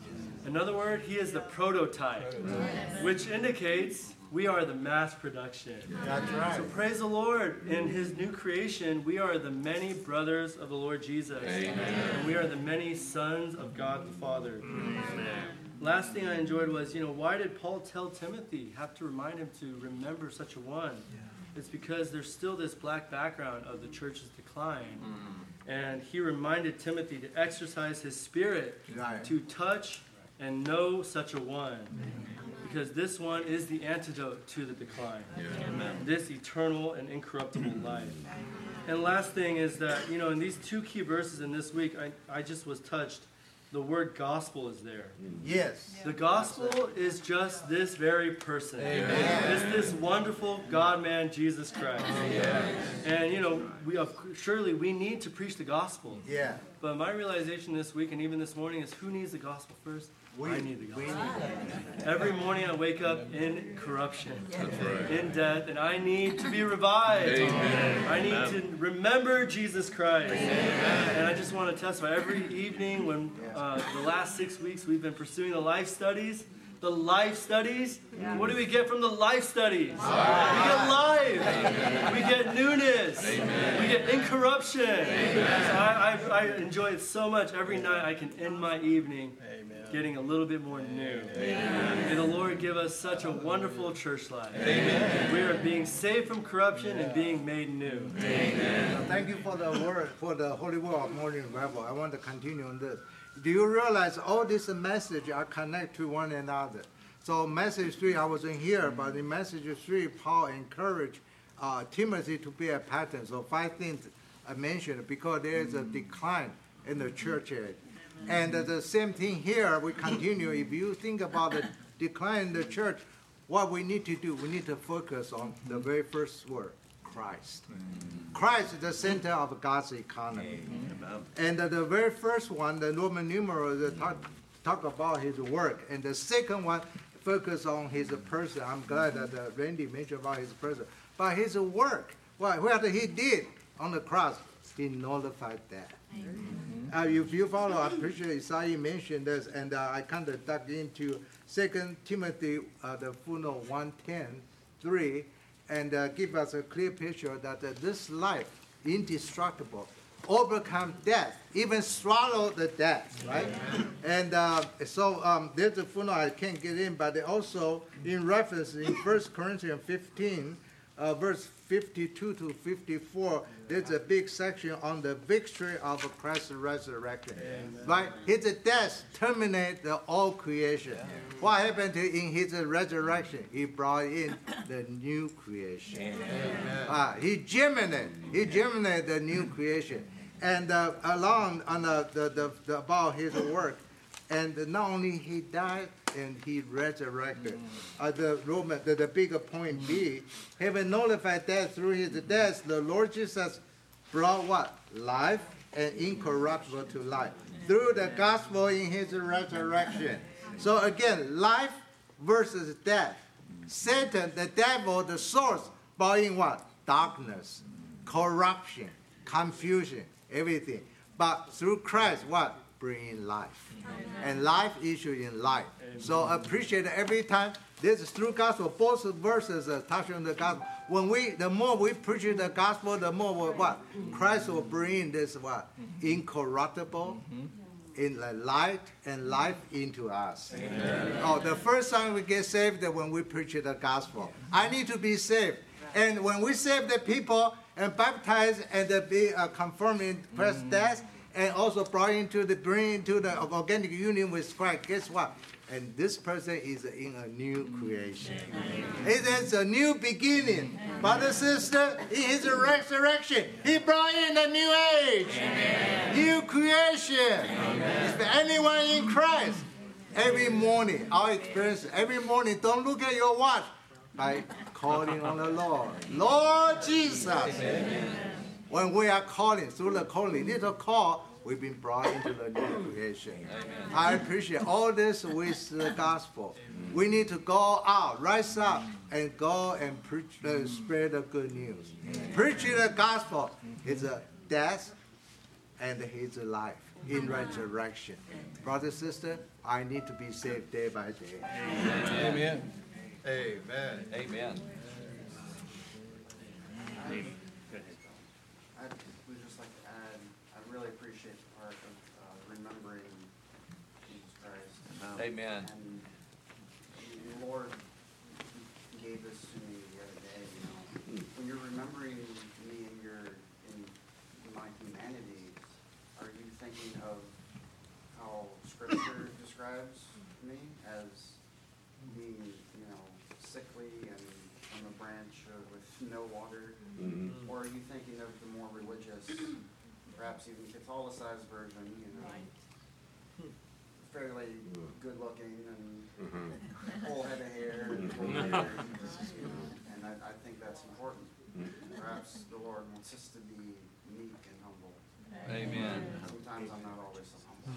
In other words, he is the prototype, which indicates we are the mass production. That's right. So praise the Lord. In his new creation, we are the many brothers of the Lord Jesus. Amen. And we are the many sons of God the Father. Amen. Last thing I enjoyed was, you know, why did Paul tell Timothy, have to remind him to remember such a one? Yeah. It's because there's still this black background of the church's decline. Mm. And he reminded Timothy to exercise his spirit right. to touch and know such a one. Because this one is the antidote to the decline. Yeah. Amen. This eternal and incorruptible life. And last thing is that, you know, in these two key verses in this week, I, I just was touched. The word gospel is there. Yes. The gospel is just this very person. Amen. It's this wonderful God-man, Jesus Christ. Amen. And, you know, we uh, surely we need to preach the gospel. Yeah. But my realization this week and even this morning is who needs the gospel first? We, I need the gospel. We need Every morning I wake up in corruption, right. in death, and I need to be revived. Amen. I need Amen. to remember Jesus Christ. Amen. And I just want to testify. Every evening when uh, the last six weeks we've been pursuing the life studies, the life studies, yeah. what do we get from the life studies? Life. We get life. Amen. We get newness. Amen. We get incorruption. Amen. So I, I, I enjoy it so much. Every night I can end my evening Amen. getting a little bit more new. Amen. May the Lord give us such a wonderful church life. Amen. We are being saved from corruption and being made new. Amen. Thank you for the word, for the Holy Word of Morning Revival. I want to continue on this. Do you realize all these messages are connected to one another? So message three, I wasn't here, but in message three, Paul encouraged uh, Timothy to be a pattern. So five things I mentioned because there is a decline in the church age. And uh, the same thing here, we continue. If you think about the decline in the church, what we need to do, we need to focus on the very first word, Christ. Christ is the center of God's economy. Amen. And uh, the very first one, the Roman numeral, uh, talk, talk about his work. And the second one, focus on his person. I'm glad that uh, Randy mentioned about his person. But his work, what, what he did on the cross, he nullified that. Uh, if you follow, I appreciate Isaiah mentioned this, and uh, I kind of dug into Second Timothy, uh, the footnote one ten, three, and uh, give us a clear picture that uh, this life, indestructible, overcome death, even swallow the death, right? And uh, so um, there's a footnote I can't get in, but also in reference in First Corinthians fifteen, uh, verse fifty-two to fifty-four, there's a big section on the victory of Christ's resurrection. Amen. Right? His death terminated the all creation. Amen. What happened to in his resurrection? He brought in the new creation. Amen. Uh, he germinated. He germinated the new creation. And uh, along on the, the, the, the about his work, and not only he died and he resurrected. Uh, the Roman, the, the bigger point B, having nullified death through his death, the Lord Jesus brought what? Life and incorruptible to life. Through the gospel in his resurrection. So again, life versus death. Satan, the devil, the source, bringing what? Darkness, corruption, confusion, everything. But through Christ, what? Bringing life. Amen. And life issue in life. Amen. So appreciate every time. This is through gospel. Both verses are touching on the gospel. When we, the more we preach the gospel, the more we, what? Christ will bring this what? Incorruptible, in the light and life into us. Amen. Oh, the first time we get saved is when we preach the gospel. I need to be saved. And when we save the people and baptize and be uh, confirmed in Christ's death, and also brought into the bring into the organic union with Christ, guess what? And this person is in a new creation. It is a new beginning. Brother and sister, in his resurrection, he brought in a new age. Amen. New creation. Amen. If anyone in Christ, every morning, our experience, every morning, don't look at your watch by calling on the Lord. Lord Jesus. Amen. When we are calling, through the calling, little call, we've been brought into the new creation. Amen. I appreciate all this with the gospel. Amen. We need to go out, rise up, and go and preach, uh, spread the good news. Amen. Preaching the gospel is a death and his life in resurrection. Brother, sister, I need to be saved day by day. Amen. Amen. Amen. Amen. Amen. I would just like to add, I really appreciate the part of uh, remembering Jesus Christ. Amen. And the Lord gave this to me the other day. You know, when you're remembering me in your in my humanity, are you thinking of how Scripture describes me as being, you know, sickly and on a branch uh, with no water? Mm-hmm. Or are you thinking of the more religious, perhaps even Catholicized version, you know, fairly good looking and mm-hmm. full head of hair and full hair, you know, and I, I think that's important. Perhaps the Lord wants us to be meek and humble. Amen. Sometimes I'm not always so humble.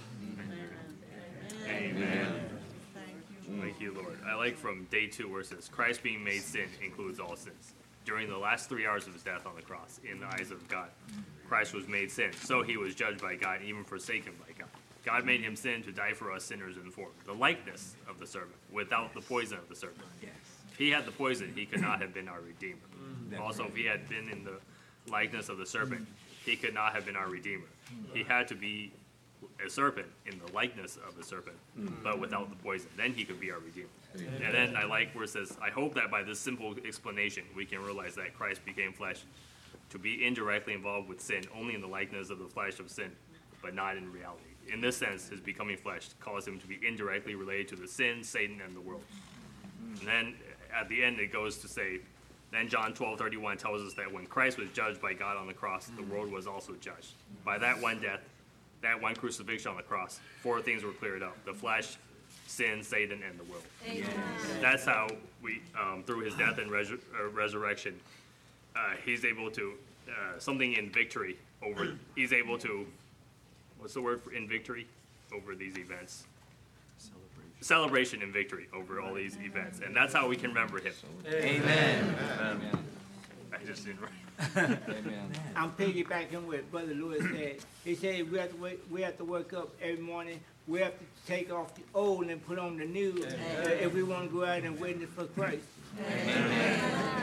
Amen. Amen. Thank you, Lord. I like from day two where it says, Christ being made sin includes all sins. During the last three hours of his death on the cross, in the eyes of God, Christ was made sin. So he was judged by God, even forsaken by God. God made him sin to die for us sinners in form, the likeness of the serpent, without the poison of the serpent. If he had the poison, he could not have been our Redeemer. Also, if he had been in the likeness of the serpent, he could not have been our Redeemer. He had to be a serpent in the likeness of the serpent, but without the poison. Then he could be our Redeemer. And then I like where it says, I hope that by this simple explanation, we can realize that Christ became flesh to be indirectly involved with sin, only in the likeness of the flesh of sin, but not in reality. In this sense, his becoming flesh caused him to be indirectly related to the sin, Satan, and the world. And then at the end, it goes to say, then John twelve thirty-one tells us that when Christ was judged by God on the cross, the world was also judged. By that one death, that one crucifixion on the cross, four things were cleared up: the flesh, sin, Satan, and the world. Amen. That's how we, um, through his death and res- uh, resurrection, uh, he's able to, uh, something in victory over, he's able to, what's the word for in victory over these events? Celebration. Celebration and victory over all these events. And that's how we can remember him. Amen. Amen. Amen. I just didn't write. Amen. I'm piggybacking what Brother Lewis said. He said we have to wake, we have to wake up every morning. We have to take off the old and put on the new uh, if we want to go out and witness for Christ. Amen.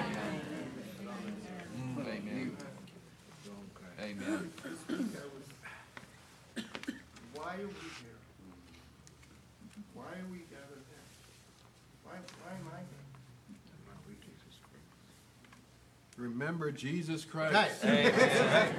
Amen. Amen. Why are we here? Why are we gathered here? Why, why am I here? Remember Jesus Christ. Right. Amen.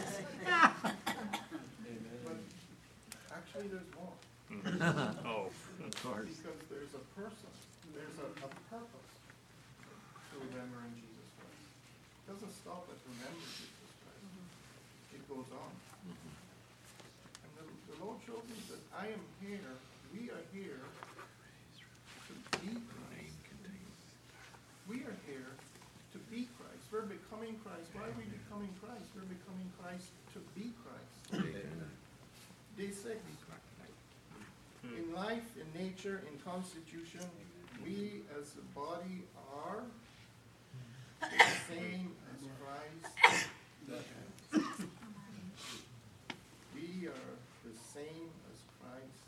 But actually, there's more. Oh, of course. Because there's a person, there's a, a purpose to remembering Jesus Christ. It doesn't stop at remembering Jesus Christ. It goes on. And the, the Lord shows me that I am here, we are here to be Christ. We are here to be Christ. We're becoming Christ. Why are we becoming Christ? We're becoming Christ to be Christ. Day six. In in life, in nature, in constitution, we as a body are the same as Christ. We are the same as Christ.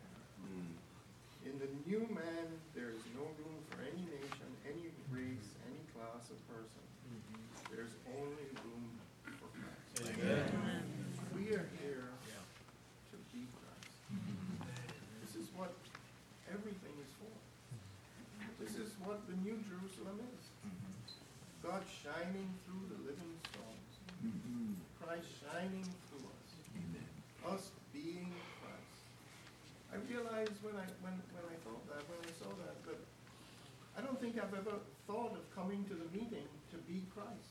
In the new man, there is no room for any nation, any race, any class of person. There's only room for Christ. Amen. We are here to be Christ. This is what everything is for. This is what the New Jerusalem is. God shining through the living stones. Christ shining through us. Us being Christ. I realized when I when, when I thought that, when I saw that, that I don't think I've ever thought of coming to the meeting to be Christ.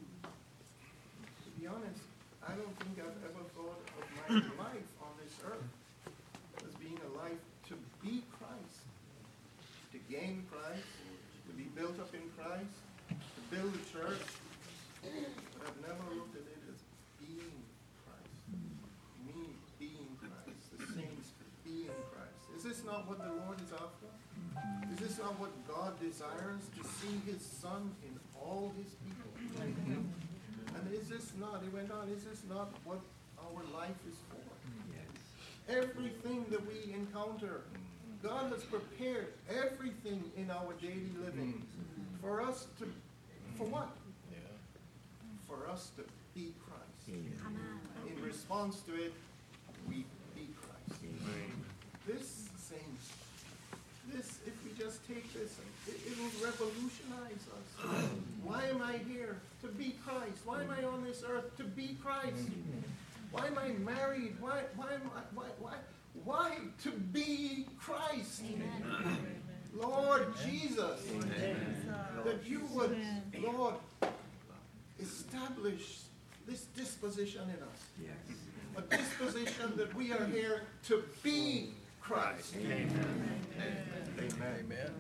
To be honest, I don't think I've ever thought of my life on this earth as being a life to be Christ, to gain Christ, to be built up in Christ, to build a church. But I've never looked at it as being Christ. Me being Christ, the saints being Christ. Is this not what the Lord is after? Is this not what God desires? To see his Son in all his people? And is this not, he went on, is this not what our life is for? Everything that we encounter, God has prepared everything in our daily living for us to, for what? For us to be Christ. In response to it, we be Christ. This, saints, this, if we just take this, it, it will revolutionize us. Why am I here? To be Christ. Why am I on this earth? To be Christ. Why am I married? Why, why am I, why, why, why to be Christ? Amen. Lord Jesus, Amen. That you would, Lord, establish this disposition in us. Yes. A disposition that we are here to be Christ. Amen. Amen. Amen.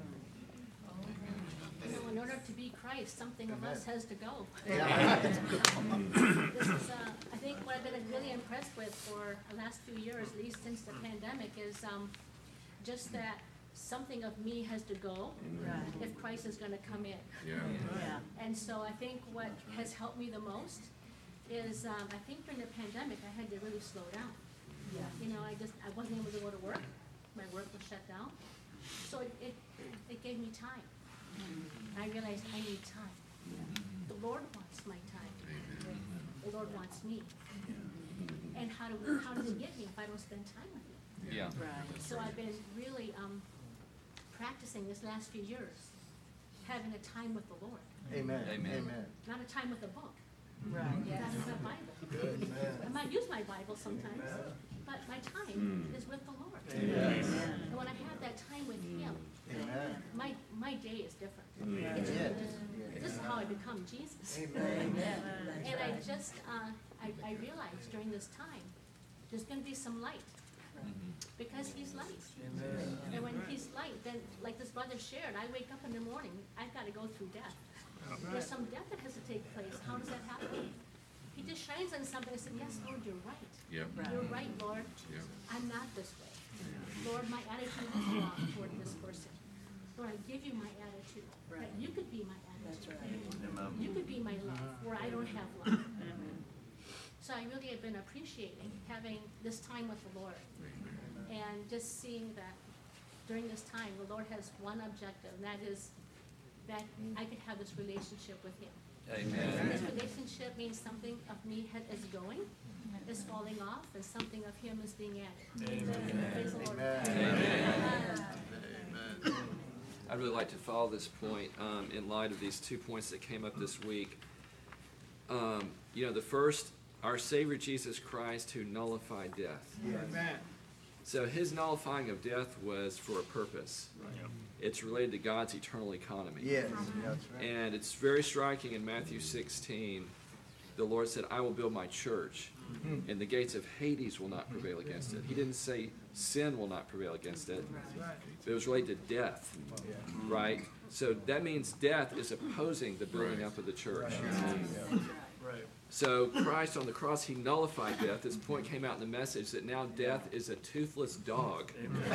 So in order to be Christ, something of Amen. us has to go. Yeah. This is, uh, I think what I've been really impressed with for the last few years, at least since the pandemic, is um, just that something of me has to go Right. if Christ is going to come in. Yeah. Yeah. And so I think what has helped me the most is um, I think during the pandemic I had to really slow down. Yeah. You know, I just I wasn't able to go to work. My work was shut down. So it it, it gave me time. I realized I need time. The Lord wants my time. The Lord wants me. And how do how does He get me if I don't spend time with Him? Yeah. Right. So I've been really um, practicing this last few years, having a time with the Lord. Amen. Amen. Amen. Not a time with a book. Right. Not with a Bible. Good. Amen. I might use my Bible sometimes, but my time Mm. is with the Lord. Amen. And when I have that time with Him, Amen. my my day is different. Amen. It's Yes. just- this is how I become Jesus. Amen. And I just uh, I, I realized during this time there's going to be some light because He's light. Amen. And when He's light, then like this brother shared, I wake up in the morning, I've got to go through death. There's some death that has to take place. How does that happen? He just shines on something and said, yes, Lord, you're right. Yep. You're right, Lord. Yep. I'm not this way. Lord, my attitude is wrong toward this person. Lord, I give you my attitude. That you could be my attitude. You could be my love where I don't have love. So I really have been appreciating having this time with the Lord. And just seeing that during this time, the Lord has one objective, and that is that I could have this relationship with Him. Amen. And this relationship means something of me ha- is going, is falling off, and something of Him is being added. Amen. Praise the Lord. Amen. I'd really like to follow this point um, in light of these two points that came up this week. Um, you know, the first, our Savior Jesus Christ who nullified death. Amen. So His nullifying of death was for a purpose. It's related to God's eternal economy. Yes, that's right. And it's very striking in Matthew sixteen. The Lord said, I will build my church, and the gates of Hades will not prevail against it. He didn't say sin will not prevail against it. But it was related to death, right? So that means death is opposing the building up of the church. So Christ on the cross, he nullified death. This point came out in the message that now death is a toothless dog.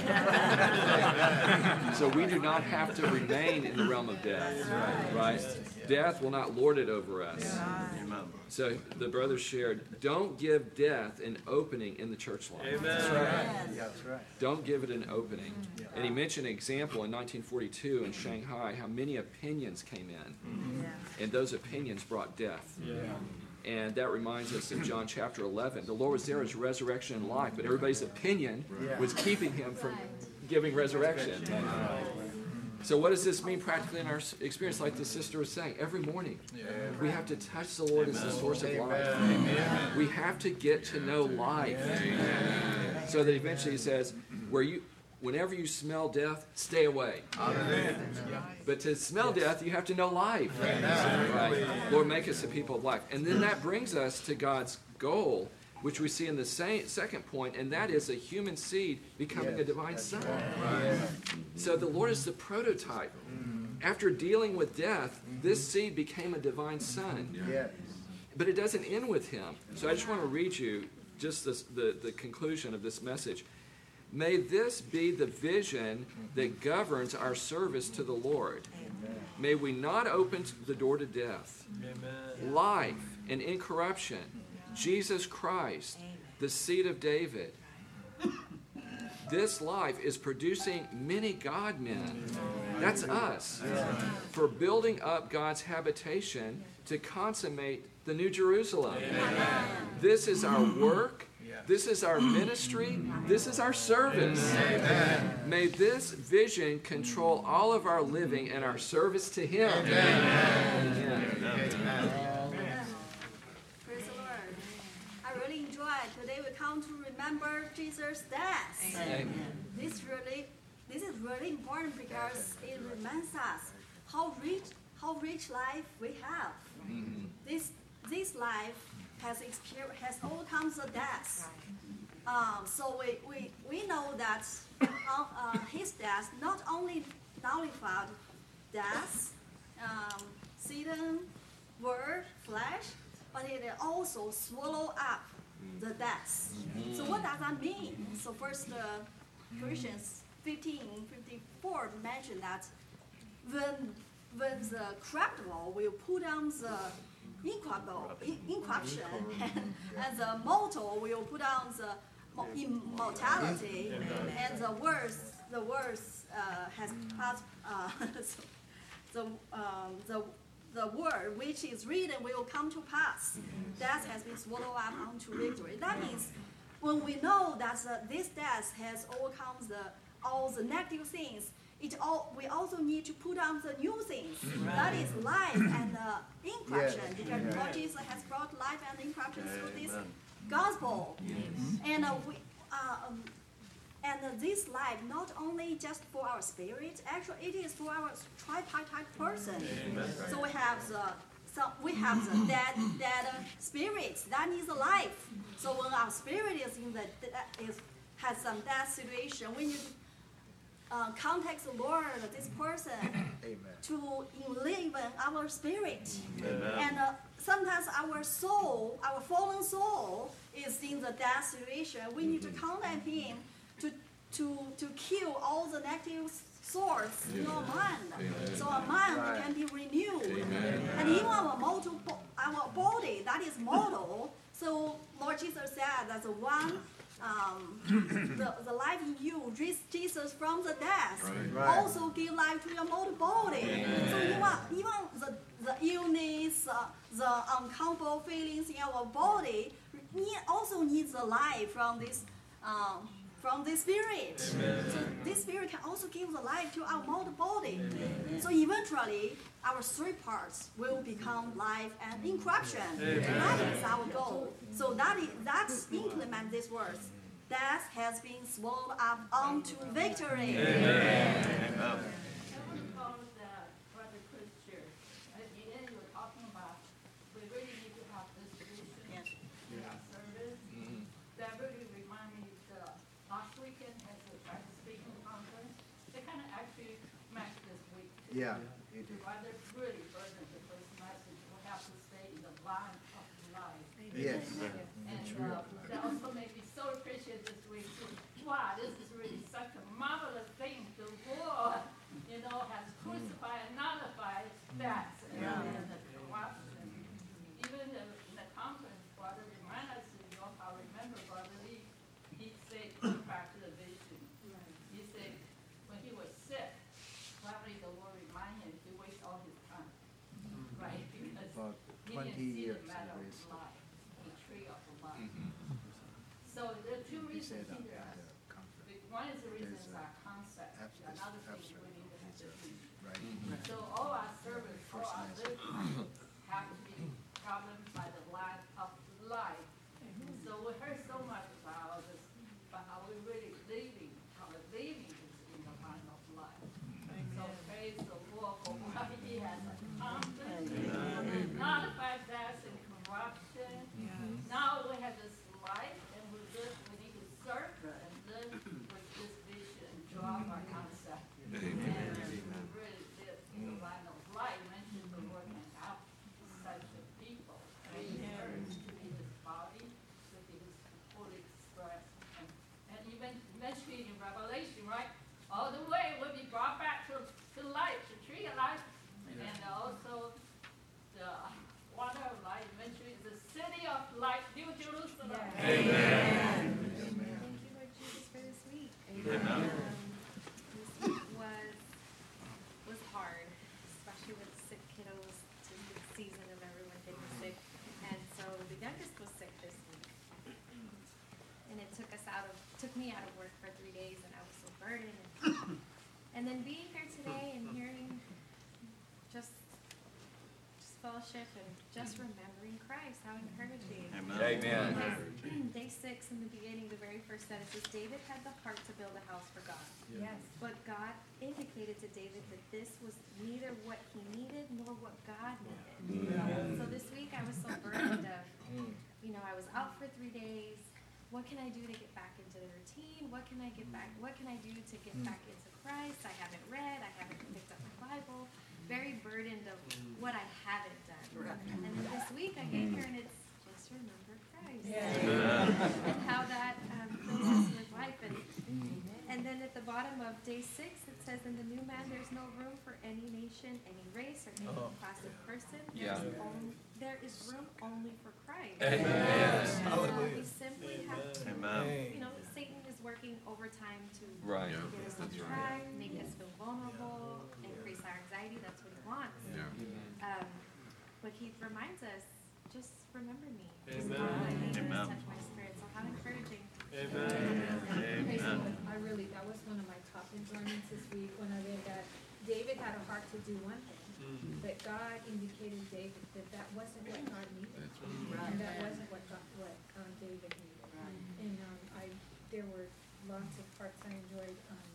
So we do not have to remain in the realm of death, right? Death will not lord it over us. So the brothers shared, don't give death an opening in the church life. Amen. That's right. That's right. Don't give it an opening. And he mentioned an example in nineteen forty-two in Shanghai, how many opinions came in. And those opinions brought death. Yeah. And that reminds us of John chapter eleven. The Lord was there as resurrection and life, but everybody's opinion was keeping him from giving resurrection. So what does this mean practically in our experience? Like the sister was saying, every morning we have to touch the Lord as the source of life. Amen. We have to get to know life. Amen. So that eventually he says, where you, whenever you smell death, stay away. Amen. But to smell death, you have to know life. Right? Lord, make us a people of life. And then that brings us to God's goal, which we see in the same, second point, and that is a human seed becoming a divine son. Right. So the Lord is the prototype. After dealing with death, this seed became a divine son. Yes. But it doesn't end with him. So I just want to read you just this, the, the conclusion of this message. May this be the vision that governs our service to the Lord. Amen. May we not open the door to death. Amen. Life and incorruption. Jesus Christ, the seed of David. This life is producing many God-men. That's us. For building up God's habitation to consummate the New Jerusalem. This is our work. This is our ministry. This is our service. May this vision control all of our living and our service to Him. Amen. Praise the Lord. I really enjoyed. Today we come to remember Jesus' death. Amen. This really, this is really important because it reminds us how rich, how rich life we have. Mm-hmm. This, this life has exper- has overcome the death. Um, so we, we, we know that uh, uh, his death not only nullified death, um, Satan, word, flesh, but it also swallowed up the death. Mm-hmm. So what does that mean? So first, uh, Corinthians fifteen fifty-four mentioned that when when the corruptible will put on the incorruptible, incorruption, and, and the mortal will put on the immortality, and the worst, the worst uh, has passed. Uh, the um, the the word which is written will come to pass. Death has been swallowed up unto victory. That means when we know that uh, this death has overcome the all the negative things, it all, we also need to put on the new things. Right. That is life and uh, incorruption, yes. Because yeah. Lord Jesus has brought life and incorruption through this gospel. Yes. And uh, we, uh, um, and uh, this life not only just for our spirit, actually it is for our tripartite person. Amen. So we have the so we have the dead dead spirits that needs a life. So when our spirit is in the is has some death situation, we need to uh, contact the Lord, this person, Amen. To enliven our spirit. Amen. And uh, sometimes our soul, our fallen soul, is in the death situation. We need to contact Him to to to kill all the negative thoughts in our mind. Amen. So our mind right. can be renewed. Amen. And even our mortal, our body that is mortal. So Lord Jesus said that the one. Um, the, the life in you raised Jesus from the death. Right. Right. Also give life to your mortal body. Amen. So even, even the, the illness, uh, the uncomfortable feelings in our body need, also needs the life from this um, from the spirit. Amen. So this spirit can also give the life to our mortal body. Amen. So eventually our three parts will become life and incorruption. Amen. That is our goal. So that is that's implement these words. Death has been swallowed up unto victory. Amen. Amen. Yeah, it is. Rather really burden the first message, we have to stay in the line of life. Yes. And uh, that also made me so appreciative this week. Wow, this is really such a marvelous thing. The Lord, you know, has crucified and nullified that. Yeah. And the corruption. Even in the conference, Brother reminded us, you know, I remember Brother Lee, he said, back to the vision. He said, when he was sick, probably the Lord reminded him to waste all his time. Right? Because About he twenty didn't see years the matter he of wasted. life, the tree of life. So there are two reasons that here. on the comfort. One is the reason There's is a our concept. abs- Another thing abstract. we need to have to do. Right. So all our service, all our living have to be governed by the light of life. So we heard so much about this, but are we really living? Are we living is in the line of life? So praise the Lord for what He has accomplished. Nullified death and corruption. Now we have this life, and we live. We need to serve and live with this vision and draw our concept. And we really live in the line of life. Mention the Lord and out such a people. And He deserves to be His body, to be His fully expressed. And, and even mentioning in Revelation, right? All the way will be brought back to, to life, the tree of life, and also the water of life. Mentioning the city of light, New Jerusalem. Amen. Thank you, Lord Jesus, for this week. Amen. Um, this week was was hard, especially with sick kiddos. It's a good season of everyone getting sick, and so the youngest was sick this week, and it took us out of took me out of work for three days, and I was so burdened. And, and then being here today and hearing just just fellowship and just remembering Christ, how encouraging. Amen. Amen. Like, day six in the beginning, the very first sentence says, David had the heart to build a house for God. Yes. But God indicated to David that this was neither what he needed nor what God needed. Mm. So this week I was so burdened of, you know, I was out for three days. What can I do to get back into the routine? What can I get back? What can I do to get back into Christ? I haven't read. I haven't picked up the Bible. Very burdened of what I haven't done. And then this week I get here and it's just remember Christ. And how that um, fills us with life. And, and then at the bottom of day six it says, in the new man there's no room for any nation, any race, or any Oh. class of person. Yeah. There's only, there is room only for Christ. Amen. Yes. Yes. So we simply have to, Amen. you know, Satan is working overtime to Right. get Yeah, us on that's right. track, make us feel vulnerable, increase our anxiety. That's what he wants. Yeah. Um, but he reminds us, just remember me. Amen. Just Amen. touch my spirit. So how encouraging. Amen. Praise the Amen. Lord. I really, that was one of my top enjoyments this week when I read that David had a heart to do one thing, Mhm. but God indicated David that that wasn't what God needed. And that wasn't what God, what um, David needed. And um, I, there were lots of parts I enjoyed. Um,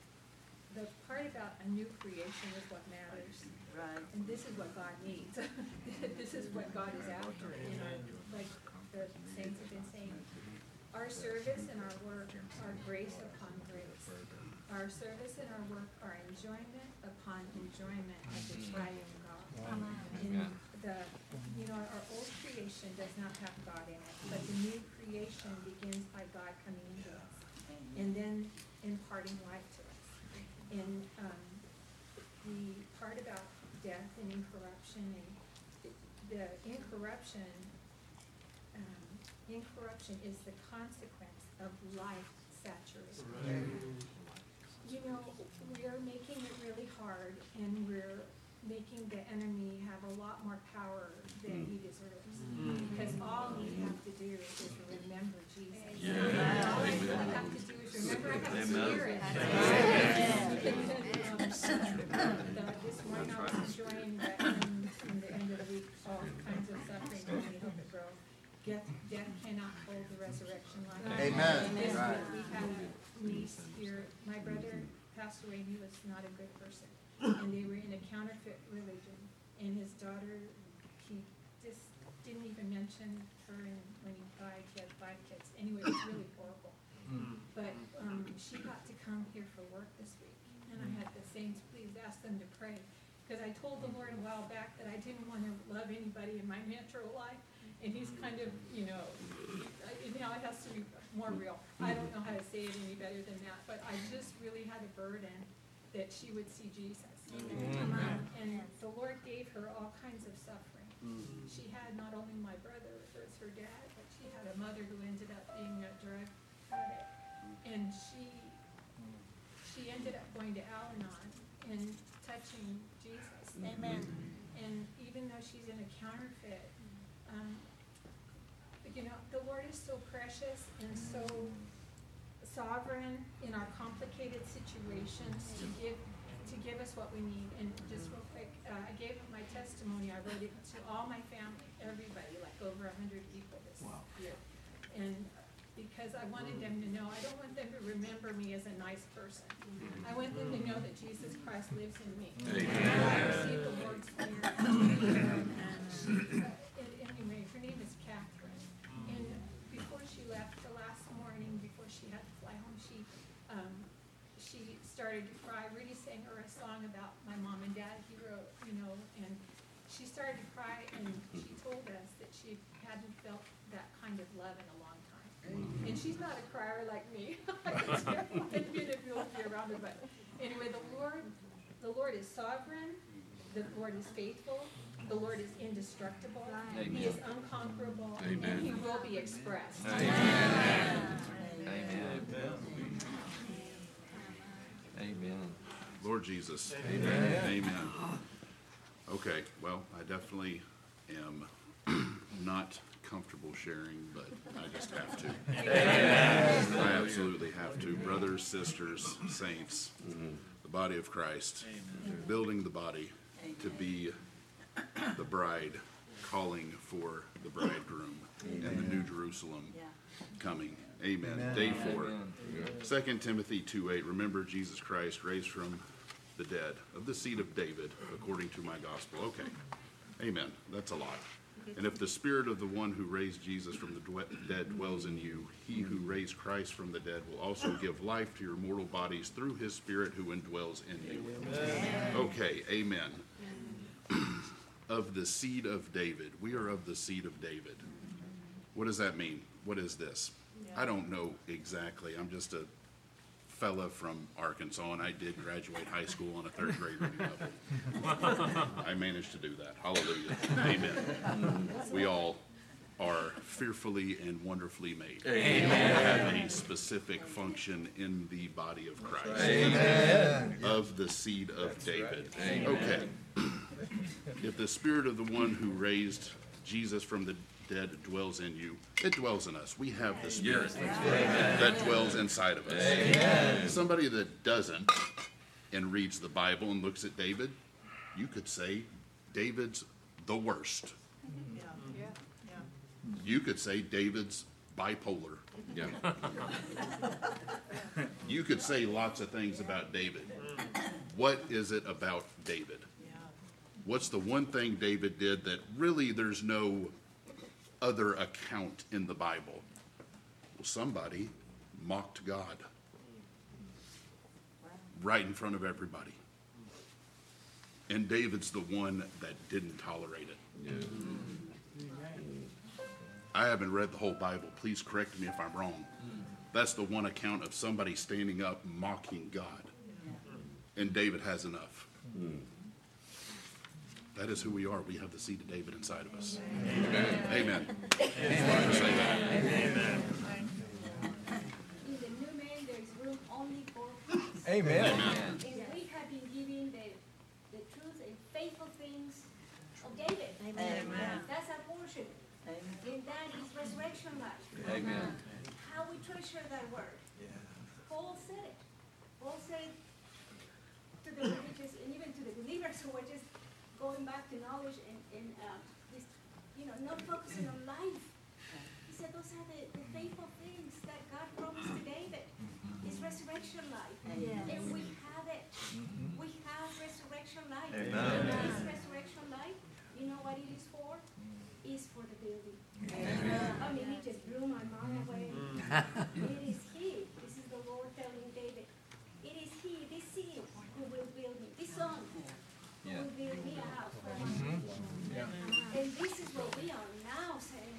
the part about a new creation is what matters. Right. And this is what God needs. This is what God is after. And I, like the saints have been saying, our service and our work are grace upon grace. Our service and our work are enjoyment upon enjoyment of the triune God. And the, you know, our old creation does not have God in it, but the new creation begins by God coming into us and then imparting life to us. And um, the part about death and incorruption, and the incorruption, um, incorruption is the consequence of life saturation. You know, we're making it really hard, and we're making the enemy have a lot more power than he deserves. Mm. Because all we have to do is remember Jesus. Yeah. All we Amen. have to do is remember I have a Amen. spirit. Amen. Um, the- This morning I was enjoying that in, in the end of the week, all kinds of suffering when we help it grow. Death, death cannot hold the resurrection life. Amen. This Right. week we had a niece here, my brother passed away, and he was not a good person. And they were in a counterfeit religion, and his daughter, he just didn't even mention her, and when he died, he had five kids. Anyway, it was really horrible. But um, she got to come here for work this week, and I had the saints please ask them to pray, because I told the Lord a while back that I didn't want to love anybody in my natural life, and he's kind of, you know, he, now it has to be more real. I don't know how to say it any better than that, but I just really had a burden that she would see Jesus. Um, and the Lord gave her all kinds of suffering. She had not only my brother as her dad, but she had a mother who ended up being a drug addict. And she she ended up going to Al-Anon and touching Jesus. Amen. And even though she's in a counterfeit, um, you know, the Lord is so precious and so sovereign in our complicated situations to give to give us what we need. And just real quick, uh, I gave my testimony. I wrote it to all my family, everybody, like over a hundred people this Wow. year. And because I wanted them to know, I don't want them to remember me as a nice person. I want them to know that Jesus Christ lives in me. Amen. I received the Lord's Spirit. And she, uh, anyway, her name is Catherine. And before she left the last morning, before she had to fly home, she um, she started to cry. Rudy sang her a song about my mom and dad he wrote, you know, and she started to cry, and she told us that she hadn't felt that kind of love in a long time. And she's not a crier like me. It's terrible being able to be around her, but anyway, the Lord, the Lord is sovereign. The Lord is faithful. The Lord is indestructible. Amen. He is unconquerable. Amen. And he will be expressed. Amen. Amen. Amen. Lord Jesus. Amen. Amen. Okay, well, I definitely am not comfortable sharing, but I just have to. Amen. I absolutely have to. Brothers, sisters, saints, the body of Christ, building the body to be the bride, calling for the bridegroom and the New Jerusalem coming. Amen. Amen. Day four. Amen. Second Timothy two eight. Remember Jesus Christ raised from the dead, of the seed of David, according to my gospel. Okay. Amen. That's a lot. And if the spirit of the one who raised Jesus from the dwe- dead dwells in you, he who raised Christ from the dead will also give life to your mortal bodies through his spirit who indwells in you. Amen. Okay. Amen. Of the seed of David. We are of the seed of David. What does that mean? What is this? I don't know exactly. I'm just a fella from Arkansas, and I did graduate high school on a third grade reading level. I managed to do that. Hallelujah. Amen. We all are fearfully and wonderfully made. Amen. We all have a specific function in the body of Christ. Amen. Of the seed of David. Amen. Okay. If the spirit of the one who raised Jesus from the dead dwells in you, it dwells in us. We have the spirit Yes. that dwells inside of us. Amen. Somebody that doesn't and reads the Bible and looks at David, you could say David's the worst. You could say David's bipolar. Yeah. You could say lots of things about David. What is it about David? What's the one thing David did that really there's no other account in the Bible? Well, somebody mocked God right in front of everybody. And David's the one that didn't tolerate it. Yeah. I haven't read the whole Bible. Please correct me if I'm wrong. That's the one account of somebody standing up mocking God. And David has enough. That is who we are. We have the seed of David inside of us. Amen. Amen. Amen. Say that. Amen. In the new man, there is room only for Christ. Amen. Amen. And we have been given the, the truth and faithful things of David. Amen. That's our portion. And that is resurrection life. Amen. How we treasure that word. Paul said it. Paul said to the religious and even to the believers who were just going back to knowledge and, and uh, this, you know, not focusing on life. He said those are the, the faithful things that God promised to David. It's resurrection life. Yes. And we have it. We have resurrection life. Amen. This resurrection life, you know what it is for? Is for the building. Amen. I mean, it just blew my mind away. It is He. This is the Lord telling David. It is He, this seed, who will build me. This son who Yeah. will build me a house for my Mhm. name. Yeah. And this is what we are now saying.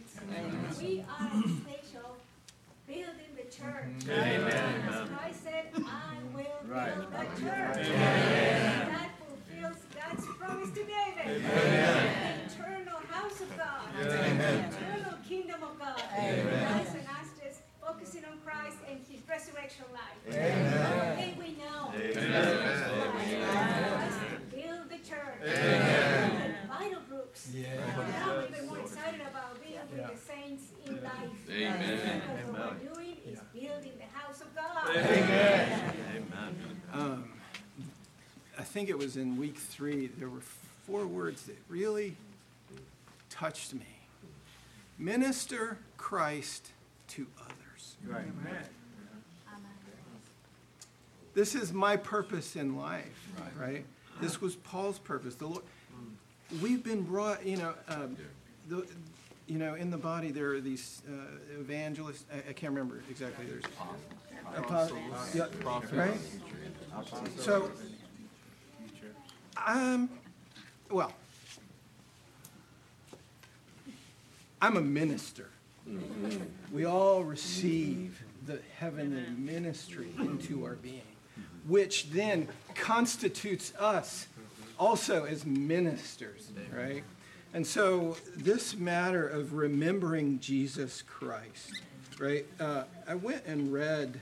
the church. That fulfills God's promise to David. The eternal house of God. The eternal kingdom of God. Guys and us just focusing on Christ and his resurrection life. One thing we know. Christ build the church. And vital groups. Now I'm even more excited about being with the saints in life. Amen. Because what we're doing is building the house of God. Amen. Um, I think it was in week three, there were four words that really touched me. Minister Christ to others. Right. This is my purpose in life, right? This was Paul's purpose. The Lord, we've been brought, you know, um, the, you know, in the body there are these uh, evangelists. I, I can't remember exactly. There's apostles, yeah, right? So, um, well, I'm a minister. We all receive the heavenly ministry into our being, which then constitutes us also as ministers, right? And so this matter of remembering Jesus Christ, right? Uh, I went and read,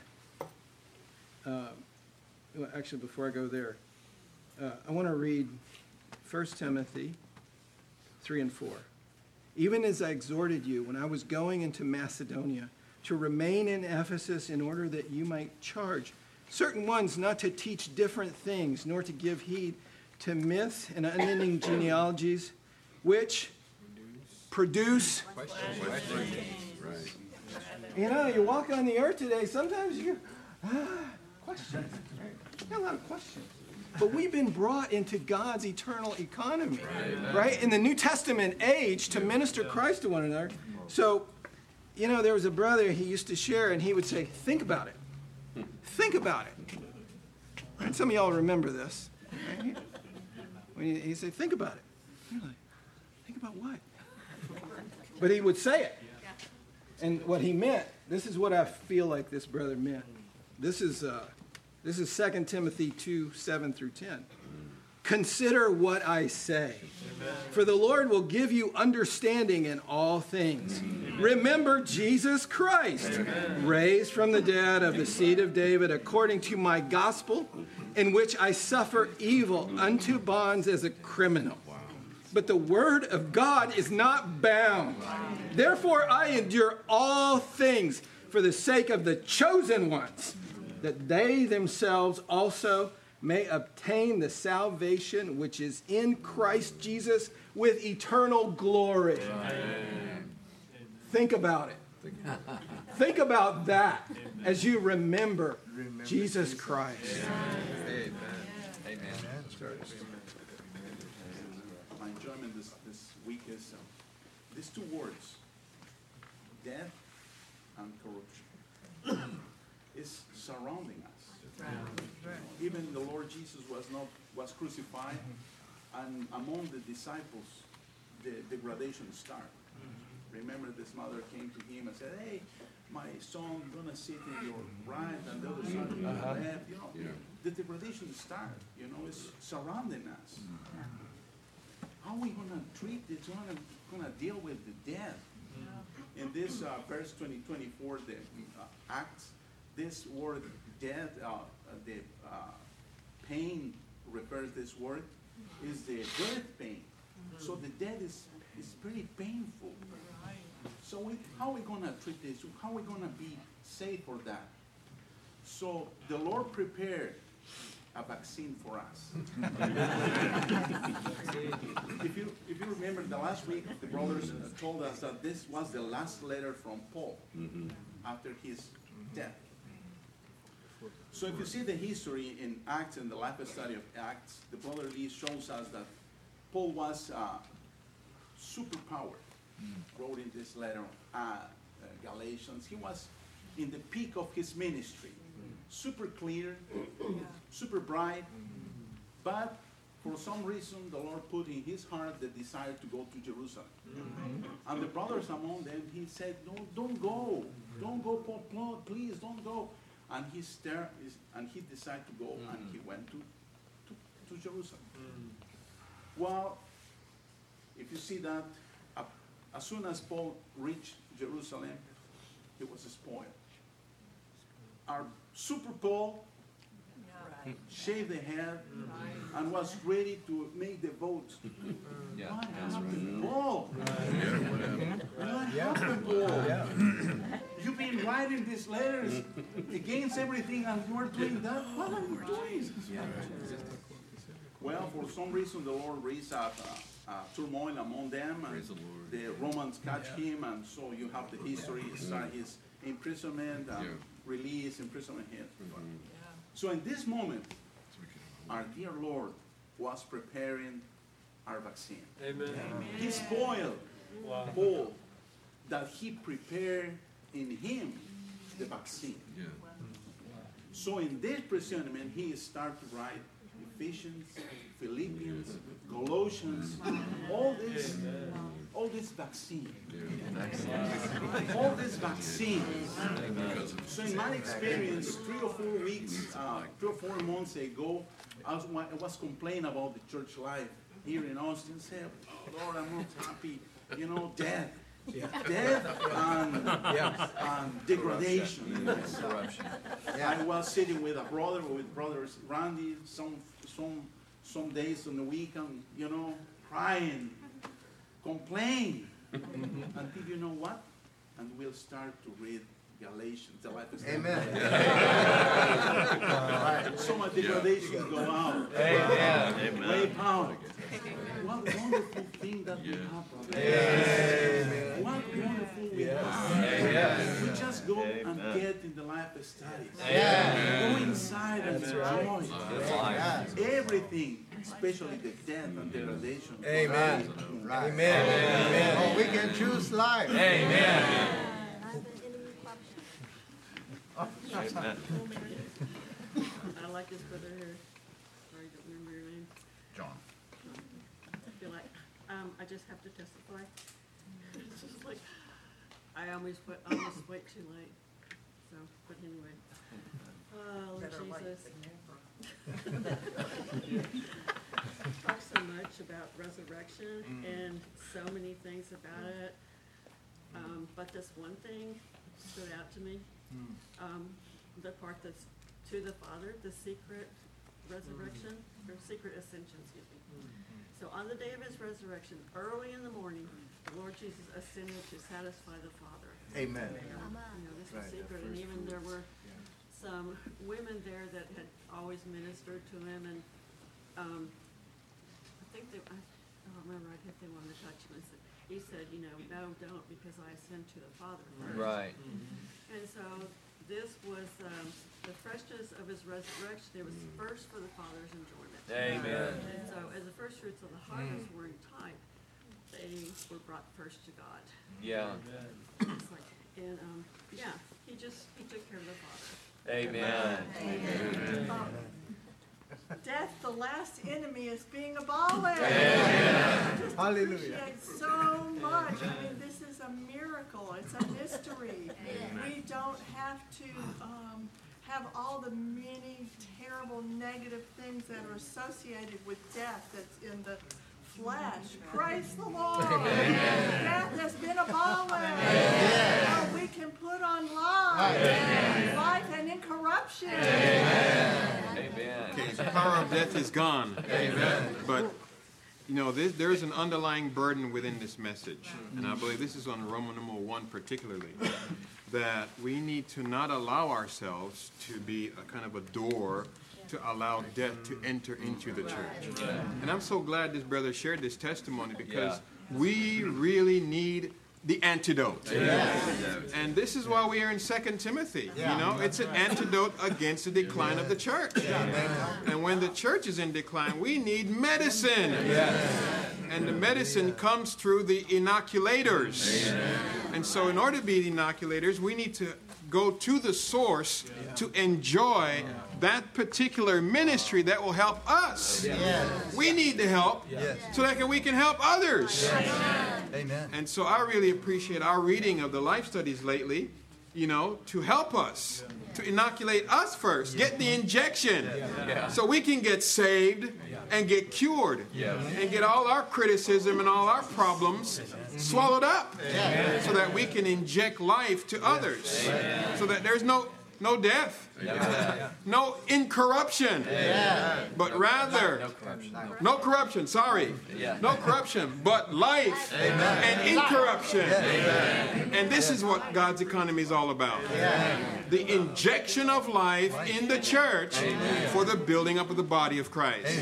uh, well, actually before I go there, uh, I want to read First Timothy three and four. Even as I exhorted you when I was going into Macedonia to remain in Ephesus in order that you might charge certain ones not to teach different things, nor to give heed to myths and unending genealogies, which produce questions. Right. You know, you walk on the earth today, sometimes you ah, questions. You got a lot of questions. But we've been brought into God's eternal economy, right? right? In the New Testament age to minister Christ to one another. So, you know, there was a brother he used to share, and he would say, think about it. Think about it. And some of y'all remember this. Right? When he, he'd say, think about it. You're like, think about what? But he would say it. And what he meant, this is what I feel like this brother meant. This is uh, this is Second Timothy two, seven through ten. Consider what I say, for the Lord will give you understanding in all things. Remember Jesus Christ, raised from the dead of the seed of David, according to my gospel, in which I suffer evil unto bonds as a criminal. But the word of God is not bound. Therefore I endure all things for the sake of the chosen ones, that they themselves also may obtain the salvation which is in Christ Jesus with eternal glory. Amen. Think about it. Think about that as you remember, remember Jesus, Jesus Christ. Amen. Amen. Amen. My enjoyment this, this week is um, these two words, death and corruption, is surrounding us. Even the Lord Jesus was not was crucified, and among the disciples, the degradation started. Remember, this mother came to him and said, "Hey, my son gonna sit in your right and the other son in your Uh-huh. left." You know, Yeah. the degradation started. You know, it's surrounding us. How are we gonna treat this? How are we gonna deal with the death? In this uh, verse twenty twenty-four, the uh, Acts, this word death, uh, the uh, pain refers this word, is the birth pain. So the death is, is pretty painful. So we, how are we going to treat this? How are we going to be safe for that? So the Lord prepared a vaccine for us. if, you, if you remember, the last week the brothers told us that this was the last letter from Paul mm-hmm. after his death. So if you see the history in Acts and the life study of Acts, the brother Lee shows us that Paul was uh, superpowered. Mm. Wrote in this letter, uh, uh, Galatians. He was in the peak of his ministry. Mm. Super clear, super bright, but for some reason the Lord put in his heart the desire to go to Jerusalem. Mm-hmm. And the brothers among them, he said, no, don't go. Don't go, Paul, please don't go. and he star- and he decided to go, mm. and he went to, to, to Jerusalem. Mm. Well, if you see that, uh, as soon as Paul reached Jerusalem, he was spoiled. Our super Paul right. shaved the head right. and was ready to make the vote. Yeah, what happened, right. Paul? Yeah, what happened, what yeah. happened, Paul? Yeah. You've been writing these letters against everything, and you are doing that. What are you doing? Yeah. Well, for some reason, the Lord raised up uh, uh, turmoil among them, and the, the Romans catch yeah. him, and so you have the history, start his imprisonment, um, yeah. release, imprisonment here. Mm-hmm. Yeah. So in this moment, our dear Lord was preparing our vaccine. Amen. Amen. He spoiled wow. Paul that he prepared in him the vaccine. Yeah. So in this imprisonment, he started to write Ephesians, Philippians, Colossians, all this, all this vaccine. All this vaccine. So in my experience, three or four weeks, uh, three or four months ago, I was, I was complaining about the church life here in Austin. Said, oh, Lord, I'm not happy. You know, death. Yeah. Death and, yeah. and degradation. Yes. Yeah. I was sitting with a brother, with brothers Randy, some some some days on the weekend, you know, crying, complain, until you know what, and we'll start to read Galatians, the life is Amen. Amen. So much degradation yeah. go out. Amen. Amen. Way out. What wonderful thing that we have, brother. Amen. What wonderful we yes. have. Amen. We just go Amen. And get in the life of studies. Amen. Go inside and enjoy right. everything, especially the death and degradation. Amen. Right. Amen. Amen. Oh, we can choose life. Amen. Amen. I like his brother here. Sorry, I don't remember your name. John. I feel like um, I just have to testify. It's just like I always wait, almost wait too late. So, but anyway. Oh, Lord Jesus. Talk so much about resurrection mm. and so many things about it. Um, but this one thing stood out to me. Um, the part that's to the Father, the secret resurrection, mm-hmm. or secret ascension, excuse me. Mm-hmm. So on the day of his resurrection, early in the morning, the Lord Jesus ascended to satisfy the Father. Amen. You know, this was right, secret, and even there were yeah. some women there that had always ministered to him, and um, I think they, I don't remember, I think they wanted to touch him. And said, he said, you know, no, don't, because I ascend to the Father first. Right. Mm-hmm. And so this was um, the freshness of his resurrection. It was first for the Father's enjoyment. Amen. And so as the first fruits of the harvest mm. were in type, they were brought first to God. Yeah. It's like, and um, yeah, he just, he took care of the Father. Amen. Amen. Amen. Um, death, the last enemy, is being abolished. Amen. Just Hallelujah. appreciate so much. I mean, this is a miracle. It's a mystery. Amen. We don't have to um, have all the many terrible negative things that are associated with death that's in the flesh. Praise the Lord. Amen. Death has been abolished. Amen. We can put on life, Amen. Life and incorruption. Amen. Amen. Okay, the power of death is gone. Amen. But you know, this, there's an underlying burden within this message, and I believe this is on Roman number one particularly, that we need to not allow ourselves to be a kind of a door to allow death to enter into the church. And I'm so glad this brother shared this testimony, because yeah. we really need the antidote. Yeah. And this is why we are in Second Timothy. Yeah. You know, it's an antidote against the decline of the church. Yeah. And when the church is in decline, we need medicine. Yes. And the medicine comes through the inoculators. Amen. And so in order to be the inoculators, we need to go to the source yeah. to enjoy yeah. that particular ministry that will help us. Yes. We need the help yes. so that we can help others. Yes. Amen. And so I really appreciate our reading of the life studies lately. you know, to help us, to inoculate us first, get the injection, Yeah. so we can get saved and get cured, Yeah. and get all our criticism and all our problems swallowed up, so that we can inject life to others, so that there's no no death, no incorruption, but rather no corruption, sorry, no corruption, but life and incorruption. And this is what God's economy is all about. The injection of life in the church for the building up of the body of Christ.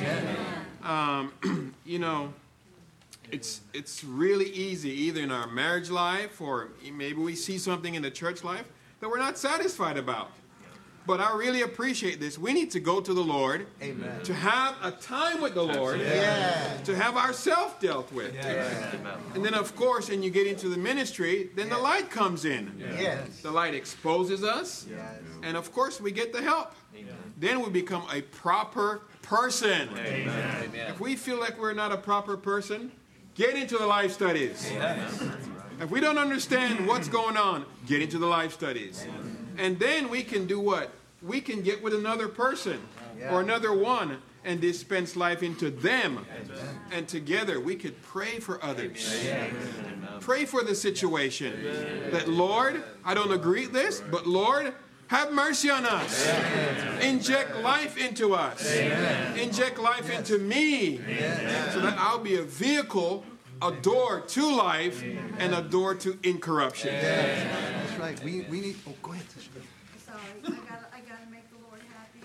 Um, you know, it's it's really easy, either in our marriage life or maybe we see something in the church life that we're not satisfied about. But I really appreciate this. We need to go to the Lord, Amen. To have a time with the Lord, yeah. To have ourselves dealt with. Yeah. And then, of course, when you get into the ministry, then yeah. the light comes in. Yes. The light exposes us, yes. And, of course, we get the help. Amen. Then we become a proper person. Amen. If we feel like we're not a proper person, get into the life studies. Yes. If we don't understand what's going on, get into the life studies. And then we can do what? We can get with another person yeah. or another one and dispense life into them. Amen. And together we could pray for others. Amen. Pray for the situation. Amen. That, Lord, I don't agree with this, but Lord, have mercy on us. Amen. Inject life into us. Amen. Inject life yes. into me. Amen. So that I'll be a vehicle, a door to life, Amen. And a door to incorruption. Amen. That's right. We, we need, oh, go ahead. Sorry, I gotta, I gotta make the Lord happy.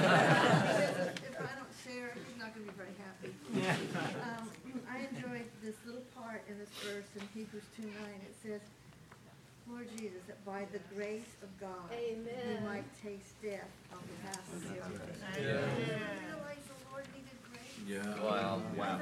If I don't share, he's not gonna be very happy. Um, I enjoyed this little part in this verse in Hebrews two nine. It says, Lord Jesus, that by the grace of God, Amen. We might taste death on behalf of you. Amen. Yeah. Did you realize the Lord needed grace? Yeah. Wow. Wow.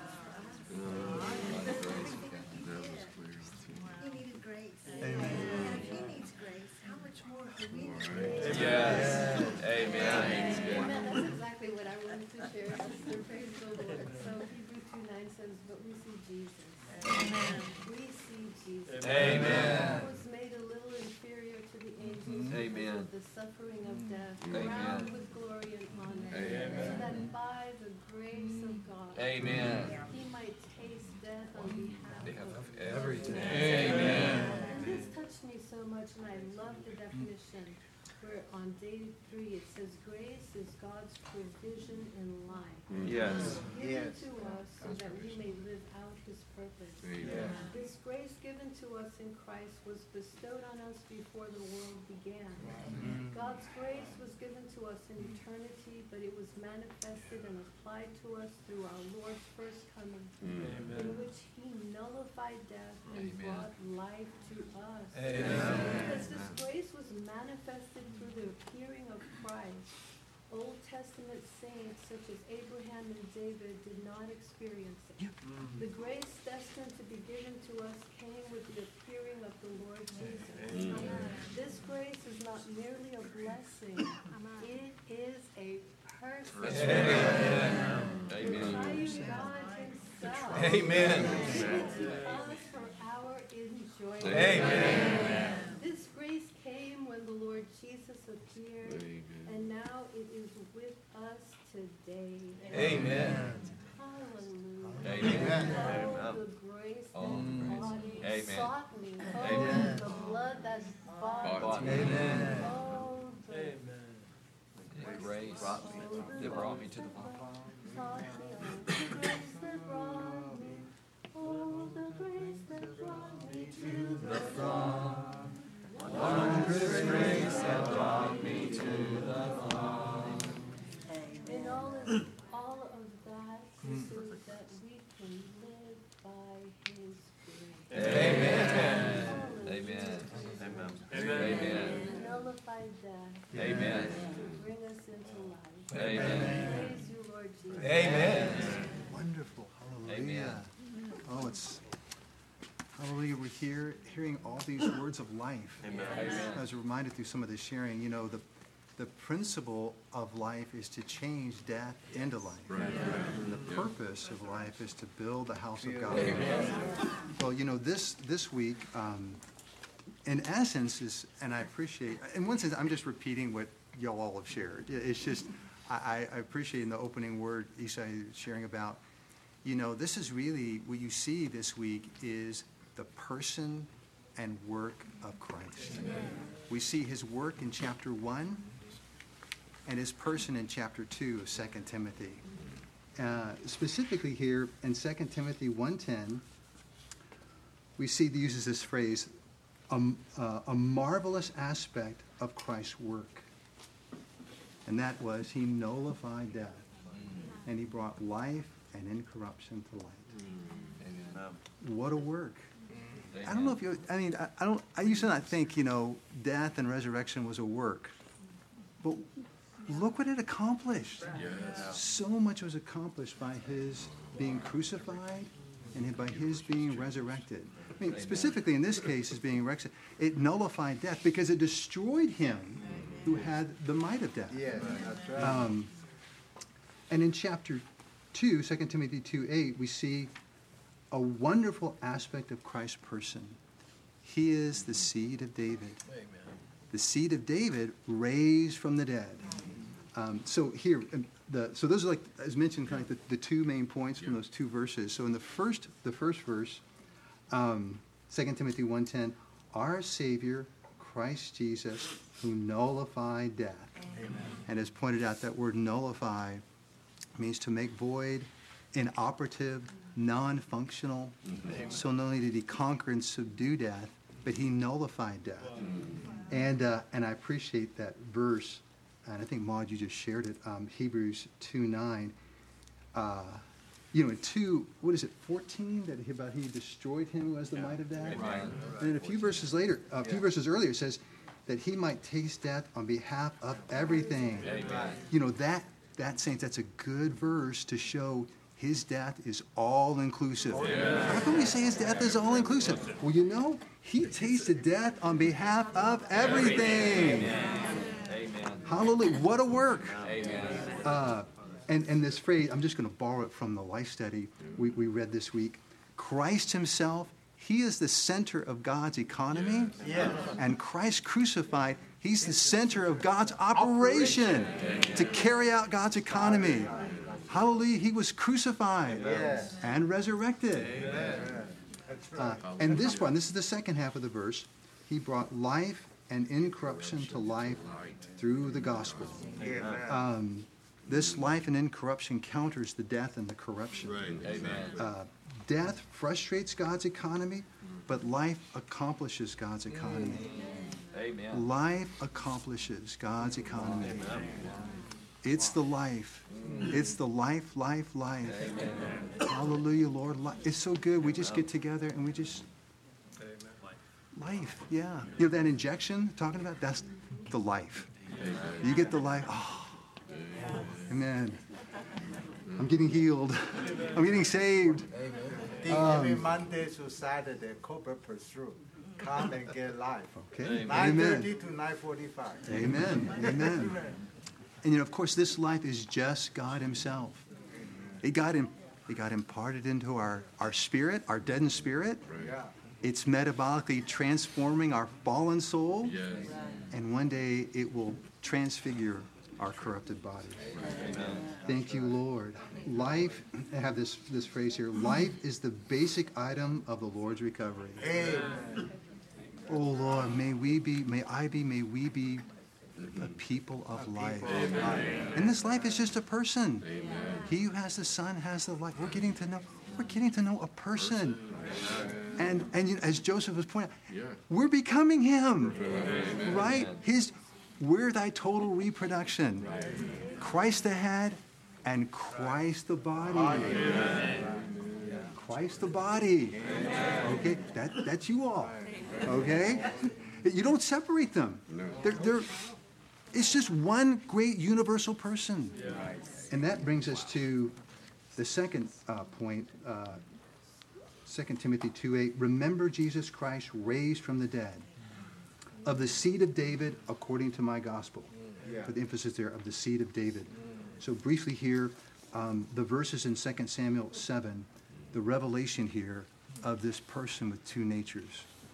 He needed grace. Amen. And if he needs grace, how much more do we need grace? Yes. Amen. Amen. That's exactly what I wanted to share. So praise the Lord. So Hebrews two nine says, but we see Jesus. Amen. We see Jesus. Amen. He was made a little inferior to the angels Amen. because of the suffering of death, Amen. crowned with glory and honor, Amen. so that by the grace of God, Amen. he might taste death on behalf of everything. Amen. And this touched me so much, and I love the definition where on day three it says, grace is God's provision in life. Yes. Given Yes. to us so that we may live out his purpose. Amen. This grace given to us in Christ was bestowed on us before the world began. God's grace was given to us in eternity, but it was manifested and applied to us through our Lord's first coming, Amen. in which he nullified death and Amen. brought life to us. Amen. Because this grace was manifested through the appearing of Christ. Old Testament saints such as Abraham and David did not experience it. The grace destined to be given to us came with the appearing of the Lord Jesus. Amen. This grace is not merely a blessing, it is a person. Amen. The triune God himself. Amen. Given to us for our enjoyment. Amen. This grace came when the Lord Jesus appeared, and now it is with us today. Amen. Hallelujah. Amen. Oh, the grace that Oh, bought me, Amen. sought me. Oh, Amen. the blood that bought Bought me. me. Amen. Oh, the The grace that brought me to the Father. sought me. Oh, the grace that brought me. Oh, the grace that brought me to the throne. Wondrous grace that brought me to the throne. And all of, all of that is so that we can live by his grace. Amen. Amen. Amen. Amen. Nullify death. Amen. To bring us into life. Amen. Praise you, Lord Jesus. Amen. Wonderful. Hallelujah. Amen. Oh, it's hallelujah. We're here hearing all these words of life. Amen. I was reminded through some of this sharing, you know, the the principle of life is to change death into life. Right. And the purpose of life is to build the house of God. Amen. Well, you know, this this week, um, in essence, is, and I appreciate, in one sense, I'm just repeating what y'all all have shared. It's just, I, I appreciate in the opening word Isai sharing about, you know, this is really, what you see this week is the person and work of Christ. Amen. We see his work in chapter one and his person in chapter two of Second Timothy. Uh, specifically here in Second Timothy one ten, we see he uses this phrase, a, uh, a marvelous aspect of Christ's work. And that was he nullified death, and he brought life and incorruption to light. Amen. What a work. Amen. I don't know if you, I mean, I, I don't, I used to not think, you know, death and resurrection was a work. But look what it accomplished. Yes. So much was accomplished by his being crucified and by his being resurrected. I mean, specifically in this case, his being resurrected, it nullified death because it destroyed him who had the might of death. Yes, that's right. Um, and in chapter two, Second Timothy two eight, we see a wonderful aspect of Christ's person. He is the seed of David. Amen. The seed of David raised from the dead. Um, so here, the so those are like, as mentioned, kind of like the, the two main points from those two verses. So in the first, the first verse, um, Second Timothy one ten, our Savior, Christ Jesus, who nullified death. Amen. And as pointed out, that word nullify means to make void, inoperative, non-functional. Amen. So not only did he conquer and subdue death, but he nullified death. And uh, and I appreciate that verse, and I think, Maud, you just shared it, um, Hebrews two nine. Uh, you know, in two, what is it, fourteen, that he, about he destroyed him who has the yeah. might of death? Right. And then a few verses later, a few yeah. verses earlier, it says that he might taste death on behalf of everything. Amen. You know, that, that, saints, that's a good verse to show his death is all-inclusive. Oh, yeah. How can we say his death is all-inclusive? Well, you know, he tasted death on behalf of everything. Amen. Amen. Hallelujah. What a work. Amen. Uh, and, and this phrase, I'm just going to borrow it from the life study we, we read this week. Christ himself, he is the center of God's economy. Yes. And Christ crucified, he's the center of God's operation, operation. to carry out God's economy. Hallelujah, he was crucified yes. and resurrected. Uh, and this one, this is the second half of the verse. He brought life and incorruption to life through the gospel. Um, this life and incorruption counters the death and the corruption. Right. Amen. Uh, death frustrates God's economy, but life accomplishes God's economy. Amen. Life accomplishes God's economy. Amen. It's the life. It's the life, life, life. Amen. Hallelujah, Lord. It's so good. We just get together and we just... Life, yeah. You know that injection talking about? That's the life. Amen. You get the life. Oh, amen. I'm getting healed. I'm getting saved. Amen. Um, every Monday to Saturday, corporate pursuit. Come and get life. Okay. nine thirty to nine forty-five. Amen. Amen. And you know, of course, this life is just God himself. It got him. It got imparted into our, our spirit, our deadened spirit. Yeah. It's metabolically transforming our fallen soul. Yes. And one day it will transfigure our corrupted body. Amen. Thank you, Lord. Life, I have this, this phrase here, life is the basic item of the Lord's recovery. Amen. Oh, Lord, may we be, may I be, may we be a people of life. Amen. And this life is just a person. Amen. He who has the Son has the life. We're getting to know, we're getting to know a person. person. And and you know, as Joseph was pointing out, yeah. we're becoming him. Amen. Right? His we're thy total reproduction. Right. Christ the head and Christ the body. Amen. Christ the body. Amen. Okay? That that's you all. Okay? You don't separate them. No. They're they're It's just one great universal person. Yeah. And that brings us to the second uh, point, uh, Second Timothy two eight. Remember Jesus Christ raised from the dead, of the seed of David according to my gospel. Yeah. Put the emphasis there, of the seed of David. So briefly here, um, the verses in Second Samuel seven, the revelation here of this person with two natures.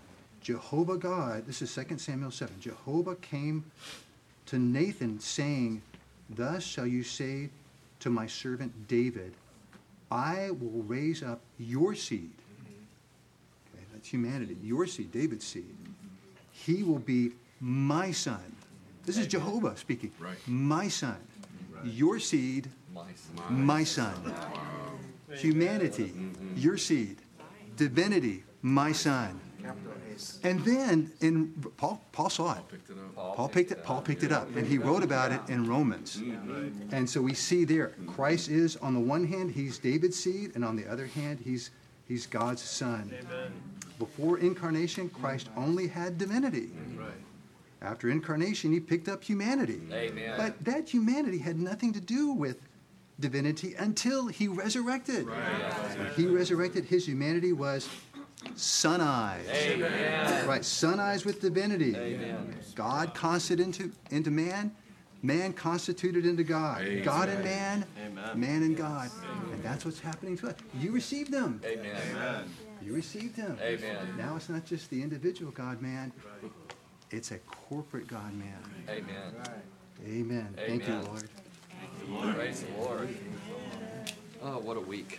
Jehovah God, this is Second Samuel seven, Jehovah came to Nathan saying, thus shall you say to my servant David, I will raise up your seed. Okay, that's humanity. Your seed, David's seed. He will be my son. This is Jehovah speaking. Right. My son. Right. Your seed, my son. My son. Humanity, your seed. Divinity, my son. And then in Paul, Paul saw it. Paul picked it. Paul picked it up, and he wrote about it in Romans. And so we see there, Christ is on the one hand, he's David's seed, and on the other hand, he's he's God's son. Before incarnation, Christ only had divinity. After incarnation, he picked up humanity. Amen. But that humanity had nothing to do with divinity until he resurrected. Right. When he resurrected, his humanity was sun eyes. Amen. Right, sun eyes with divinity. Amen. God constituted into, into man, man constituted into God. Amen. God and man, Amen. man and God. And that's what's happening to us. You received them. Amen. Amen. You received him. Amen. Now it's not just the individual God man, it's a corporate God man. Amen. Amen. Thank you, Amen. Lord. Praise the Lord. Oh, what a week.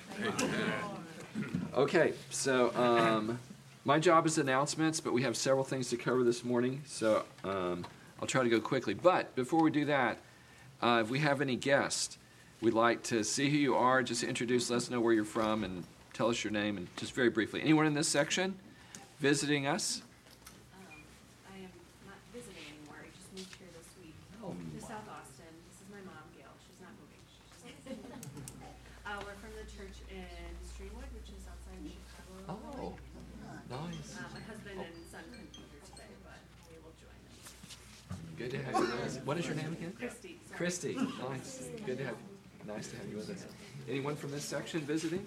Okay, so um, my job is announcements, but we have several things to cover this morning, so um, I'll try to go quickly. But before we do that, uh, if we have any guests, we'd like to see who you are. Just introduce, let us know where you're from, and tell us your name, and just very briefly. Anyone in this section visiting us? Um, I am not visiting anymore. I just moved here this week Oh, to South Austin. This is my mom, Gail. She's not moving. She's just uh, we're from the church in Streamwood, which is outside of Chicago. Oh, nice. Uh, my husband and son couldn't be here today, but we will join them. Good to have you with us. What is your name again? Christy. Sorry. Christy. Nice. Good to have you. Nice to have you with us. Anyone from this section visiting?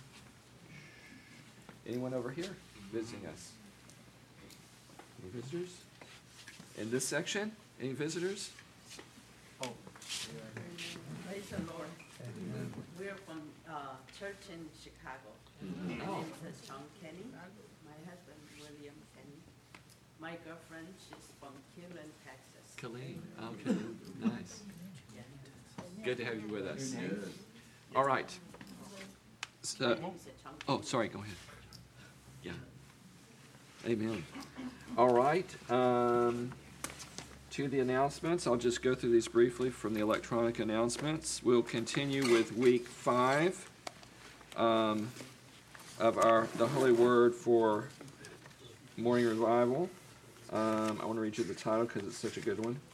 Anyone over here visiting us? Any visitors? In this section? Any visitors? Oh. Praise the Lord. We're from uh, church in Chicago. Mhm. My Oh. name is John Kenny. My husband, William Kenny. My girlfriend, she's from Killeen, Texas. Colleen. Okay. Nice. Good to have you with us. All right. So, oh, sorry. Go ahead. Yeah. Amen. All right. Um, to the announcements, I'll just go through these briefly from the electronic announcements. We'll continue with week five um, of our the Holy Word for Morning Revival. Um, I want to read you the title because it's such a good one.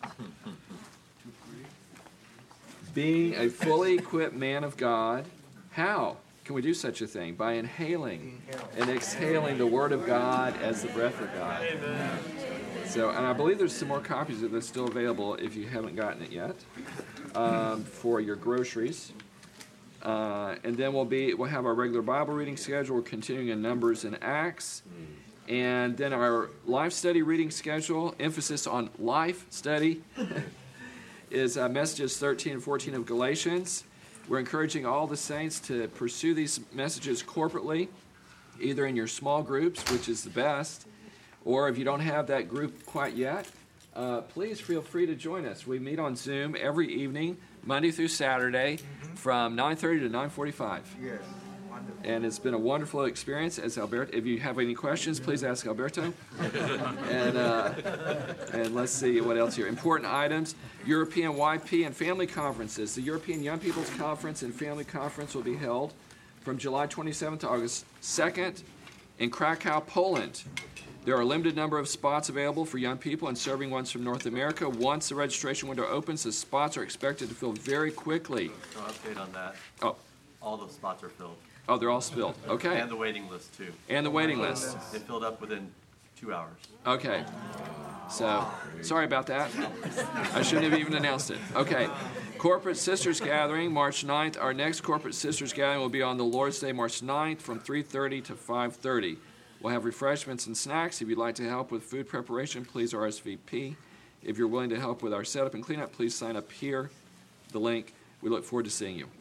Being a fully equipped man of God. How can we do such a thing? By inhaling and exhaling the Word of God as the breath of God. So, and I believe there's some more copies of this still available if you haven't gotten it yet um, for your groceries. Uh, and then we'll be we'll have our regular Bible reading schedule. We're continuing in Numbers and Acts. And then our life study reading schedule, emphasis on life study, is uh, messages thirteen and fourteen of Galatians. We're encouraging all the saints to pursue these messages corporately, either in your small groups, which is the best, or if you don't have that group quite yet, uh, please feel free to join us. We meet on Zoom every evening, Monday through Saturday, mm-hmm. from nine thirty to nine forty-five. Yes. Wonderful. And it's been a wonderful experience. As Alberto, if you have any questions, please ask Alberto. and uh, and let's see what else here. Important items: European Y P and family conferences. The European Young People's Conference and Family Conference will be held from July twenty-seventh to August second in Krakow, Poland. There are a limited number of spots available for young people and serving ones from North America. Once the registration window opens, the spots are expected to fill very quickly. No update on that. Oh. All the spots are filled. Oh, they're all filled. Okay. And the waiting list, too. And the waiting list. They filled up within two hours. Okay. So, sorry about that. I shouldn't have even announced it. Okay. Corporate Sisters Gathering, March ninth. Our next Corporate Sisters Gathering will be on the Lord's Day, March ninth, from three thirty to five thirty. We'll have refreshments and snacks. If you'd like to help with food preparation, please R S V P. If you're willing to help with our setup and cleanup, please sign up here, the link. We look forward to seeing you.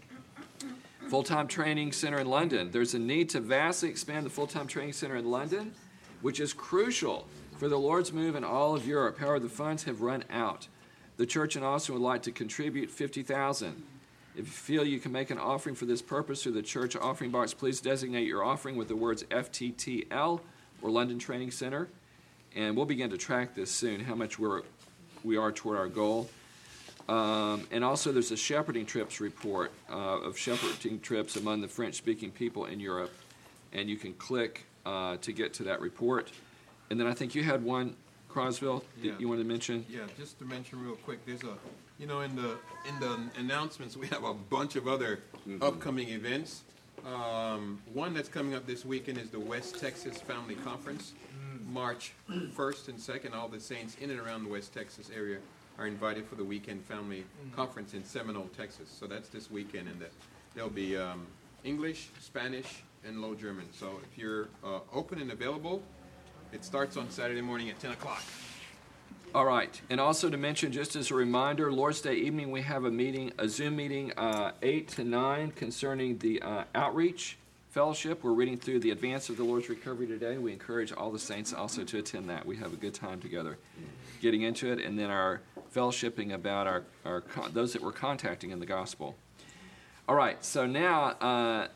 Full-time Training Center in London. There's a need to vastly expand the Full-time Training Center in London. which is crucial for the Lord's move in all of Europe. However, the funds have run out. The church in Austin would like to contribute fifty thousand dollars. If you feel you can make an offering for this purpose through the church offering box, please designate your offering with the words F T T L or London Training Center. And we'll begin to track this soon, how much we're, we are toward our goal. Um, and also there's a shepherding trips report uh, of shepherding trips among the French-speaking people in Europe. And you can click uh, to get to that report. And then I think you had one, Crosville, that Yeah. you wanted to mention? Yeah, just to mention real quick, there's a, you know, in the in the announcements, we have a bunch of other Mm-hmm. upcoming events. Um, one that's coming up this weekend is the West Texas Family Conference, March first and second. All the saints in and around the West Texas area are invited for the weekend family conference in Seminole, Texas. So that's this weekend, and that there'll be um, English, Spanish, and Low German. So if you're uh, open and available, it starts on Saturday morning at ten o'clock. All right. And also to mention, just as a reminder, Lord's Day evening, we have a meeting, a Zoom meeting, uh, eight to nine, concerning the uh, outreach fellowship. We're reading through the Advance of the Lord's Recovery today. We encourage all the saints also to attend that. We have a good time together getting into it. And then our fellowshipping about our, our con- those that we're contacting in the gospel. All right. So now, uh,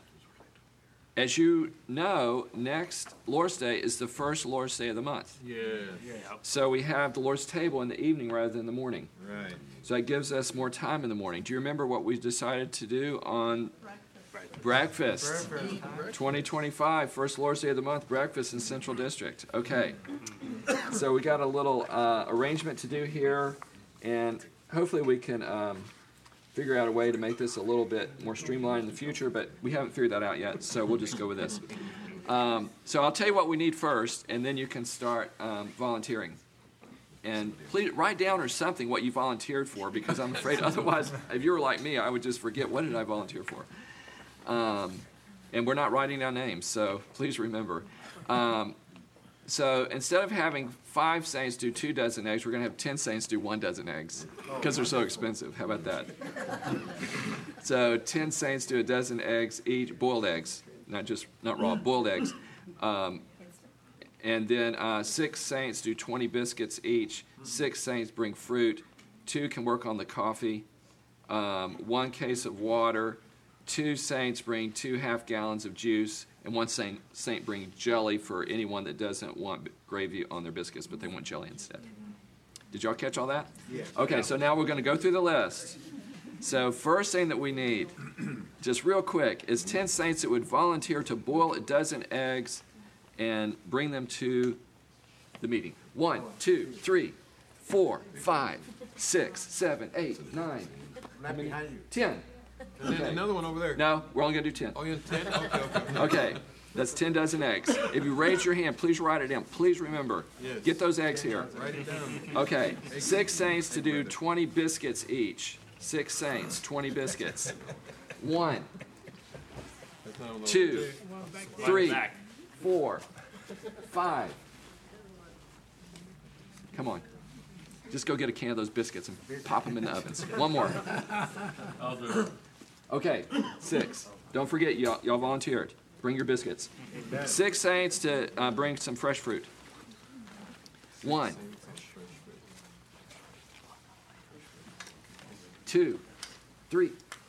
as you know, next Lord's Day is the first Lord's Day of the month. Yeah. So we have the Lord's table in the evening rather than the morning. Right. So that gives us more time in the morning. Do you remember what we decided to do on breakfast? Breakfast. twenty twenty-five, first Lord's Day of the month, breakfast in Central District. Okay. So we got a little uh, arrangement to do here, and hopefully we can um, figure out a way to make this a little bit more streamlined in the future, but we haven't figured that out yet, so we'll just go with this. Um, so I'll tell you what we need first, and then you can start um, volunteering. And please write down or something what you volunteered for, because I'm afraid otherwise, if you were like me, I would just forget, what did I volunteer for? Um, and we're not writing down names, so please remember. Um, so instead of having five saints do two dozen eggs, we're going to have ten saints do one dozen eggs, because they're so expensive. How about that? So ten saints do a dozen eggs each, boiled eggs, not just not raw, boiled eggs. Um, and then uh, six saints do twenty biscuits each. Six saints bring fruit. Two can work on the coffee. Um, one case of water. Two saints bring two half gallons of juice. And one saint, saint bring jelly for anyone that doesn't want gravy on their biscuits, but they want jelly instead. Did y'all catch all that? Yes. Okay, so now we're going to go through the list. So first thing that we need, just real quick, is ten saints that would volunteer to boil a dozen eggs and bring them to the meeting. One, two, three, four, five, six, seven, eight, nine, how many? Ten. And then another one over there. No, we're only going to do ten. Oh, you're ten? Okay, okay. Okay, that's ten dozen eggs. If you raise your hand, please write it down. Please remember, Yes. get those eggs here. Write it down. Okay, six saints to do twenty biscuits each. Six saints, twenty biscuits. One, two, three, four, five. Come on. Just go get a can of those biscuits and pop them in the ovens. One more. I'll do it. Okay, six. Don't forget, y'all, y'all volunteered. Bring your biscuits. Six saints to uh, bring some fresh fruit. One. Two. Three.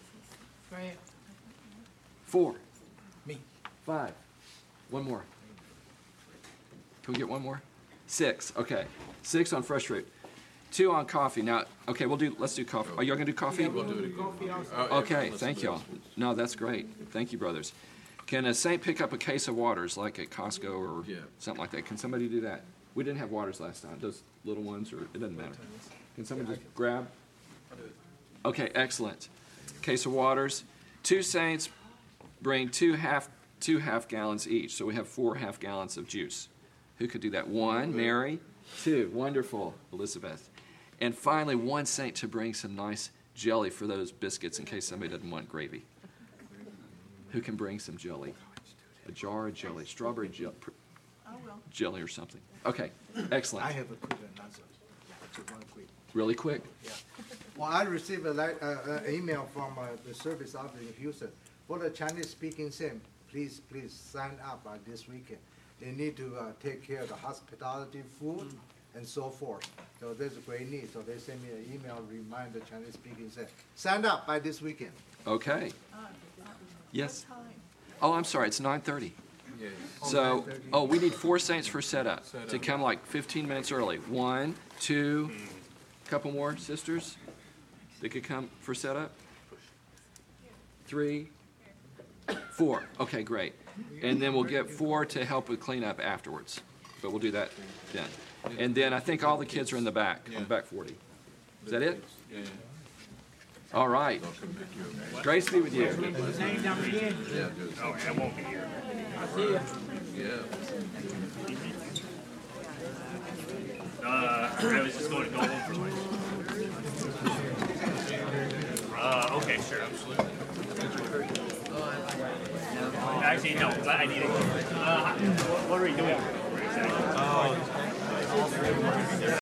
Four. Me. Five. One more. Can we get one more? Six. Okay. Six on fresh fruit. Two on coffee. Now, okay, we'll do. Let's do coffee. Are y'all gonna do coffee? We'll do it again. Okay. Thank y'all. No, that's great. Thank you, brothers. Can a saint pick up a case of waters like at Costco or Yeah. something like that? Can somebody do that? We didn't have waters last time. Those little ones, or it doesn't matter. Can somebody just grab? Okay, excellent. Case of waters. Two saints bring two half two half gallons each, so we have four half gallons of juice. Who could do that? One, Mary. Two, wonderful, Elizabeth. And finally, one saint to bring some nice jelly for those biscuits in case somebody doesn't want gravy. Who can bring some jelly? A jar of jelly, strawberry jelly, jelly or something. Okay, excellent. I have a quick answer. Just one quick. Really quick. Yeah. Well, I received a li- uh, uh, email from uh, the service office in Houston. For the Chinese-speaking saint, please, please sign up uh, this weekend. they need to uh, take care of the hospitality, food, and so forth. So there's a great need. So they sent me an email, remind the Chinese speaking, said, sign up by this weekend. Okay. Yes. Oh, I'm sorry. It's nine thirty. So, oh, we need four saints for setup to come like fifteen minutes early. One, two, couple more sisters that could come for setup. Three, four. Okay, great. And then we'll get four to help with cleanup afterwards. But we'll do that then. And then I think all the kids are in the back, on the back forty. Is that it? All right. Grace be with you. Oh, I won't be here. I'll see you. Uh, I was just going to go home for lunch. Uh, okay, sure. Actually, no, I need it. Uh, what are we doing? Exactly.